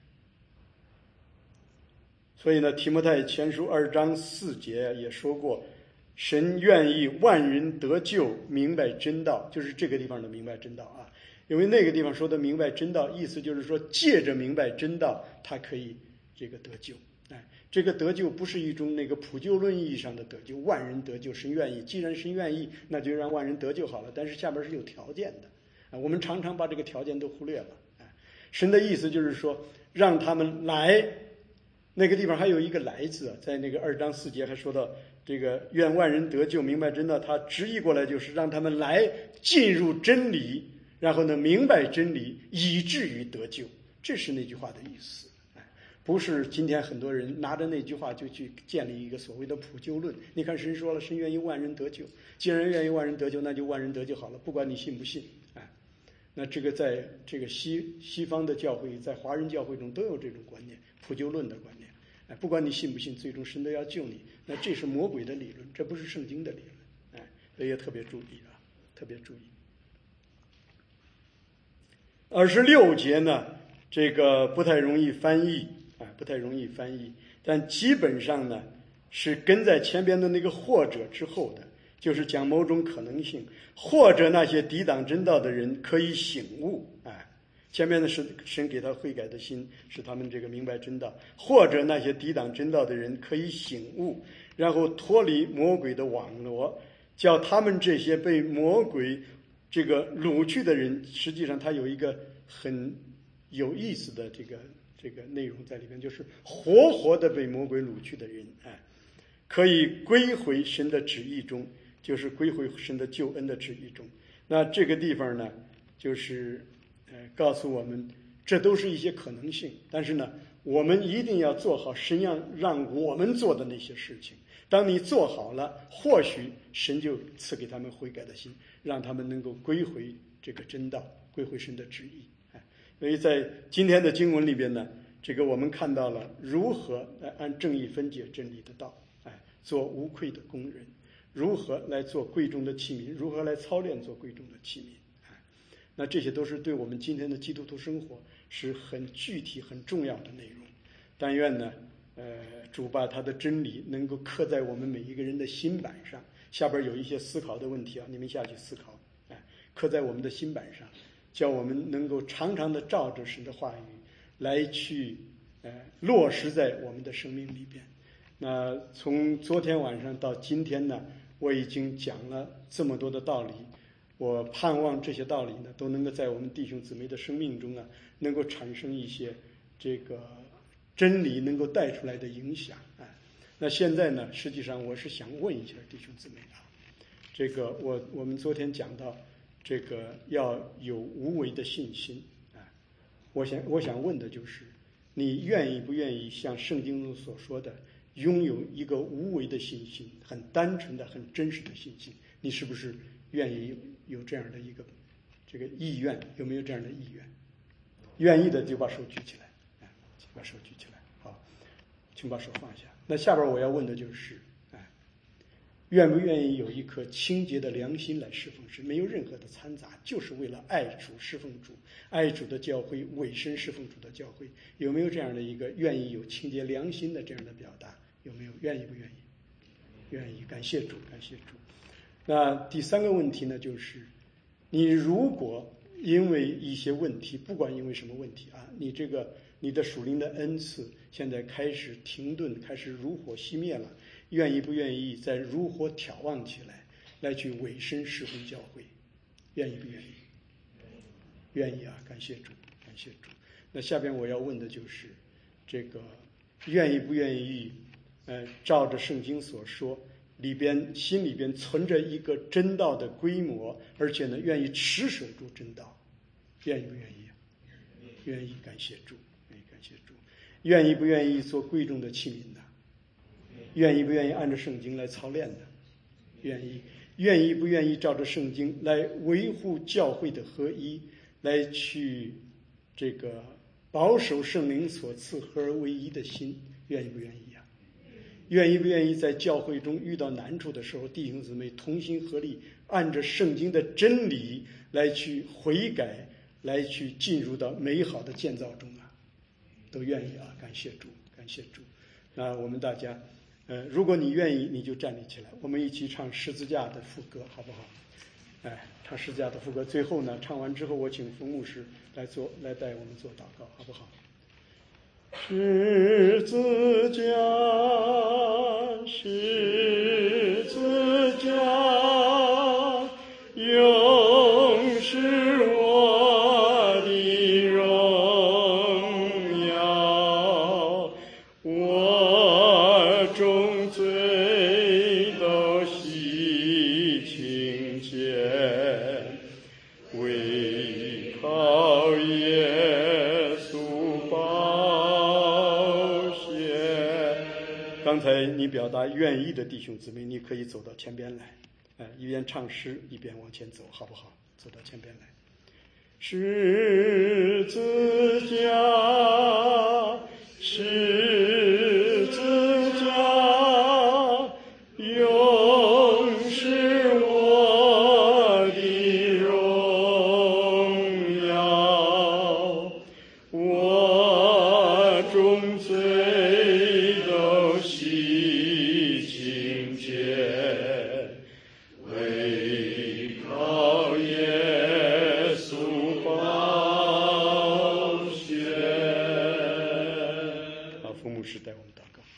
所以呢，提摩太前书二章四节也说过，神愿意万人得救，明白真道，就是这个地方的明白真道啊。因为那个地方说的明白真道，意思就是说借着明白真道，他可以这个得救。哎，这个得救不是一种那个普救论意义上的得救，万人得救，神愿意。既然神愿意，那就让万人得救好了。但是下边是有条件的啊，我们常常把这个条件都忽略了。哎，神的意思就是说，让他们来。那个地方还有一个来字，在那个二章四节还说到这个愿万人得救，明白真道，他直译过来就是让他们来进入真理，然后呢明白真理，以至于得救。这是那句话的意思。不是今天很多人拿着那句话就去建立一个所谓的普救论。你看神说了，神愿意万人得救，既然愿意万人得救，那就万人得救好了，不管你信不信。哎，那这个在这个西西方的教会，在华人教会中都有这种观念，普救论的观念。哎，不管你信不信，最终神都要救你。那这是魔鬼的理论，这不是圣经的理论。哎，所以也特别注意啊，特别注意。二十六节呢，这个不太容易翻译，啊，不太容易翻译，但基本上呢是跟在前边的那个或者之后的，就是讲某种可能性，或者那些抵挡真道的人可以醒悟。哎，前面的是神给他悔改的心，使他们这个明白真道，或者那些抵挡真道的人可以醒悟，然后脱离魔鬼的网罗，叫他们这些被魔鬼这个掳去的人，实际上他有一个很有意思的这个这个内容在里面，就是活活的被魔鬼掳去的人，哎，可以归回神的旨意中，就是归回神的救恩的旨意中。那这个地方呢，就是呃告诉我们，这都是一些可能性，但是呢，我们一定要做好神要让我们做的那些事情。当你做好了，或许神就赐给他们悔改的心，让他们能够归回这个真道，归回神的旨意。哎，所以在今天的经文里边呢，这个我们看到了如何来按正义分解真理的道，哎，做无愧的工人，如何来做贵重的器皿，如何来操练做贵重的器皿。哎，那这些都是对我们今天的基督徒生活是很具体、很重要的内容。但愿呢，呃，主把他的真理能够刻在我们每一个人的心板上。下边有一些思考的问题啊，你们下去思考，哎，刻在我们的心板上，叫我们能够常常的照着神的话语来去，呃，落实在我们的生命里边。那从昨天晚上到今天呢，我已经讲了这么多的道理，我盼望这些道理呢，都能够在我们弟兄姊妹的生命中啊，能够产生一些这个真理能够带出来的影响。哎，那现在呢，实际上我是想问一下弟兄姊妹啊，这个我我们昨天讲到这个要有无为的信心啊，我想我想问的就是，你愿意不愿意像圣经中所说的，拥有一个无为的信心，很单纯的、很真实的信心？你是不是愿意有有这样的一个这个意愿？有没有这样的意愿？愿意的就把手举起来，哎，把手举起来。好，请把手放下。那下边我要问的就是，哎，愿不愿意有一颗清洁的良心来侍奉神，没有任何的掺杂，就是为了爱主侍奉主，爱主的教会，委身侍奉主的教会？有没有这样的一个愿意有清洁良心的这样的表达？有没有？愿意不愿意？愿意。感谢主，感谢主。那第三个问题呢，就是你如果因为一些问题，不管因为什么问题啊，你这个你的属灵的恩赐现在开始停顿，开始如火熄灭了，愿意不愿意再如火挑旺起来，来去委身侍奉教会？愿意不愿意？愿意啊！感谢主，感谢主。那下边我要问的就是，这个愿意不愿意，呃，照着圣经所说，里边心里边存着一个真道的规模，而且呢，愿意持守住真道，愿意不愿意？愿意，感谢主，愿意感谢主。愿意不愿意做贵重的器皿呢？愿意不愿意按照圣经来操练呢？愿意。愿意不愿意照着圣经来维护教会的合一，来去这个保守圣灵所赐合而为一的心？愿意不愿意啊？愿意不愿意在教会中遇到难处的时候，弟兄姊妹同心合力，按着圣经的真理来去悔改，来去进入到美好的建造中啊？都愿意啊！感谢主，感谢主。那我们大家呃，如果你愿意，你就站立起来，我们一起唱十字架的副歌，好不好？哎，唱十字架的副歌，最后呢，唱完之后，我请冯牧师来做，来带我们做祷告，好不好？十字架，十字架，永是我的荣耀，我众罪都洗清洁，唯靠耶稣宝血。刚才你表达愿意的弟兄姊妹，你可以走到前边来，呃，一边唱诗一边往前走，好不好？走到前边来。十字架，十字架，永是我的荣耀，我众罪都洗清洁，唯靠耶稣宝血。好，冯牧师带我们祷告。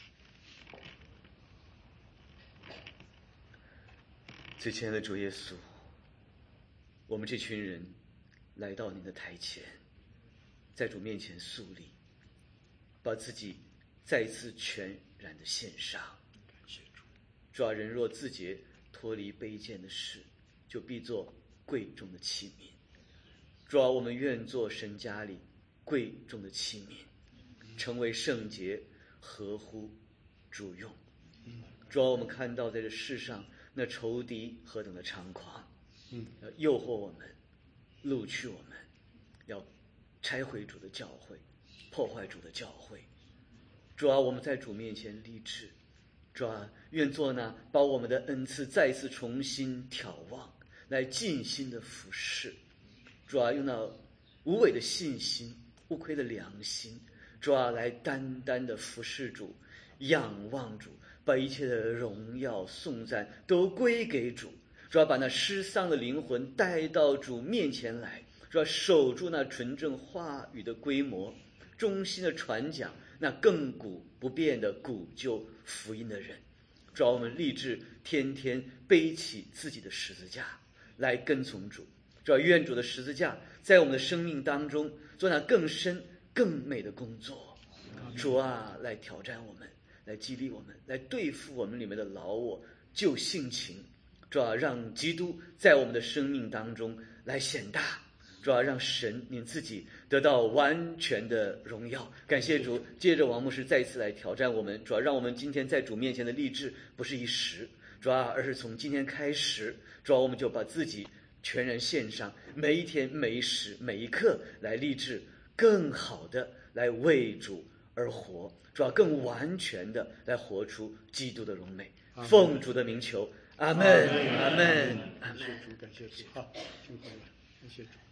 最亲爱的主耶稣，我们这群人来到您的台前，在主面前肃立，把自己再次全然的献上。 感谢主。 主啊，人若自洁，脱离卑贱的事，就必做贵重的器皿。主啊，我们愿做神家里贵重的器皿，成为圣洁，合乎主用。主啊，我们看到在这世上那仇敌何等的猖狂， 嗯， 要诱惑我们，录取我们，要拆毁主的教会，破坏主的教会。主啊，我们在主面前立志，主啊，愿做那把我们的恩赐再一次重新眺望，来尽心的服侍。主啊，用那无伪的信心，无愧的良心，主啊，来单单的服侍主，仰望主，把一切的荣耀颂赞都归给主。主啊，把那失丧的灵魂带到主面前来，主啊，守住那纯正话语的规模，忠心的传讲那亘古不变的古旧福音的人。主啊，我们立志天天背起自己的十字架来跟从主。主啊，愿主的十字架在我们的生命当中做那更深更美的工作。主啊，来挑战我们，来激励我们，来对付我们里面的老我旧性情。主啊，让基督在我们的生命当中来显大。主啊，让神您自己得到完全的荣耀。感谢主，借着王牧师再一次来挑战我们。主啊，让我们今天在主面前的立志不是一时，主啊，而是从今天开始，主啊，我们就把自己全然献上，每一天每一时每一刻来立志更好的来为主而活。主啊，更完全的来活出基督的荣美。奉主的名求，阿门，阿门， 感谢主，感谢主。好，辛苦了，感谢主。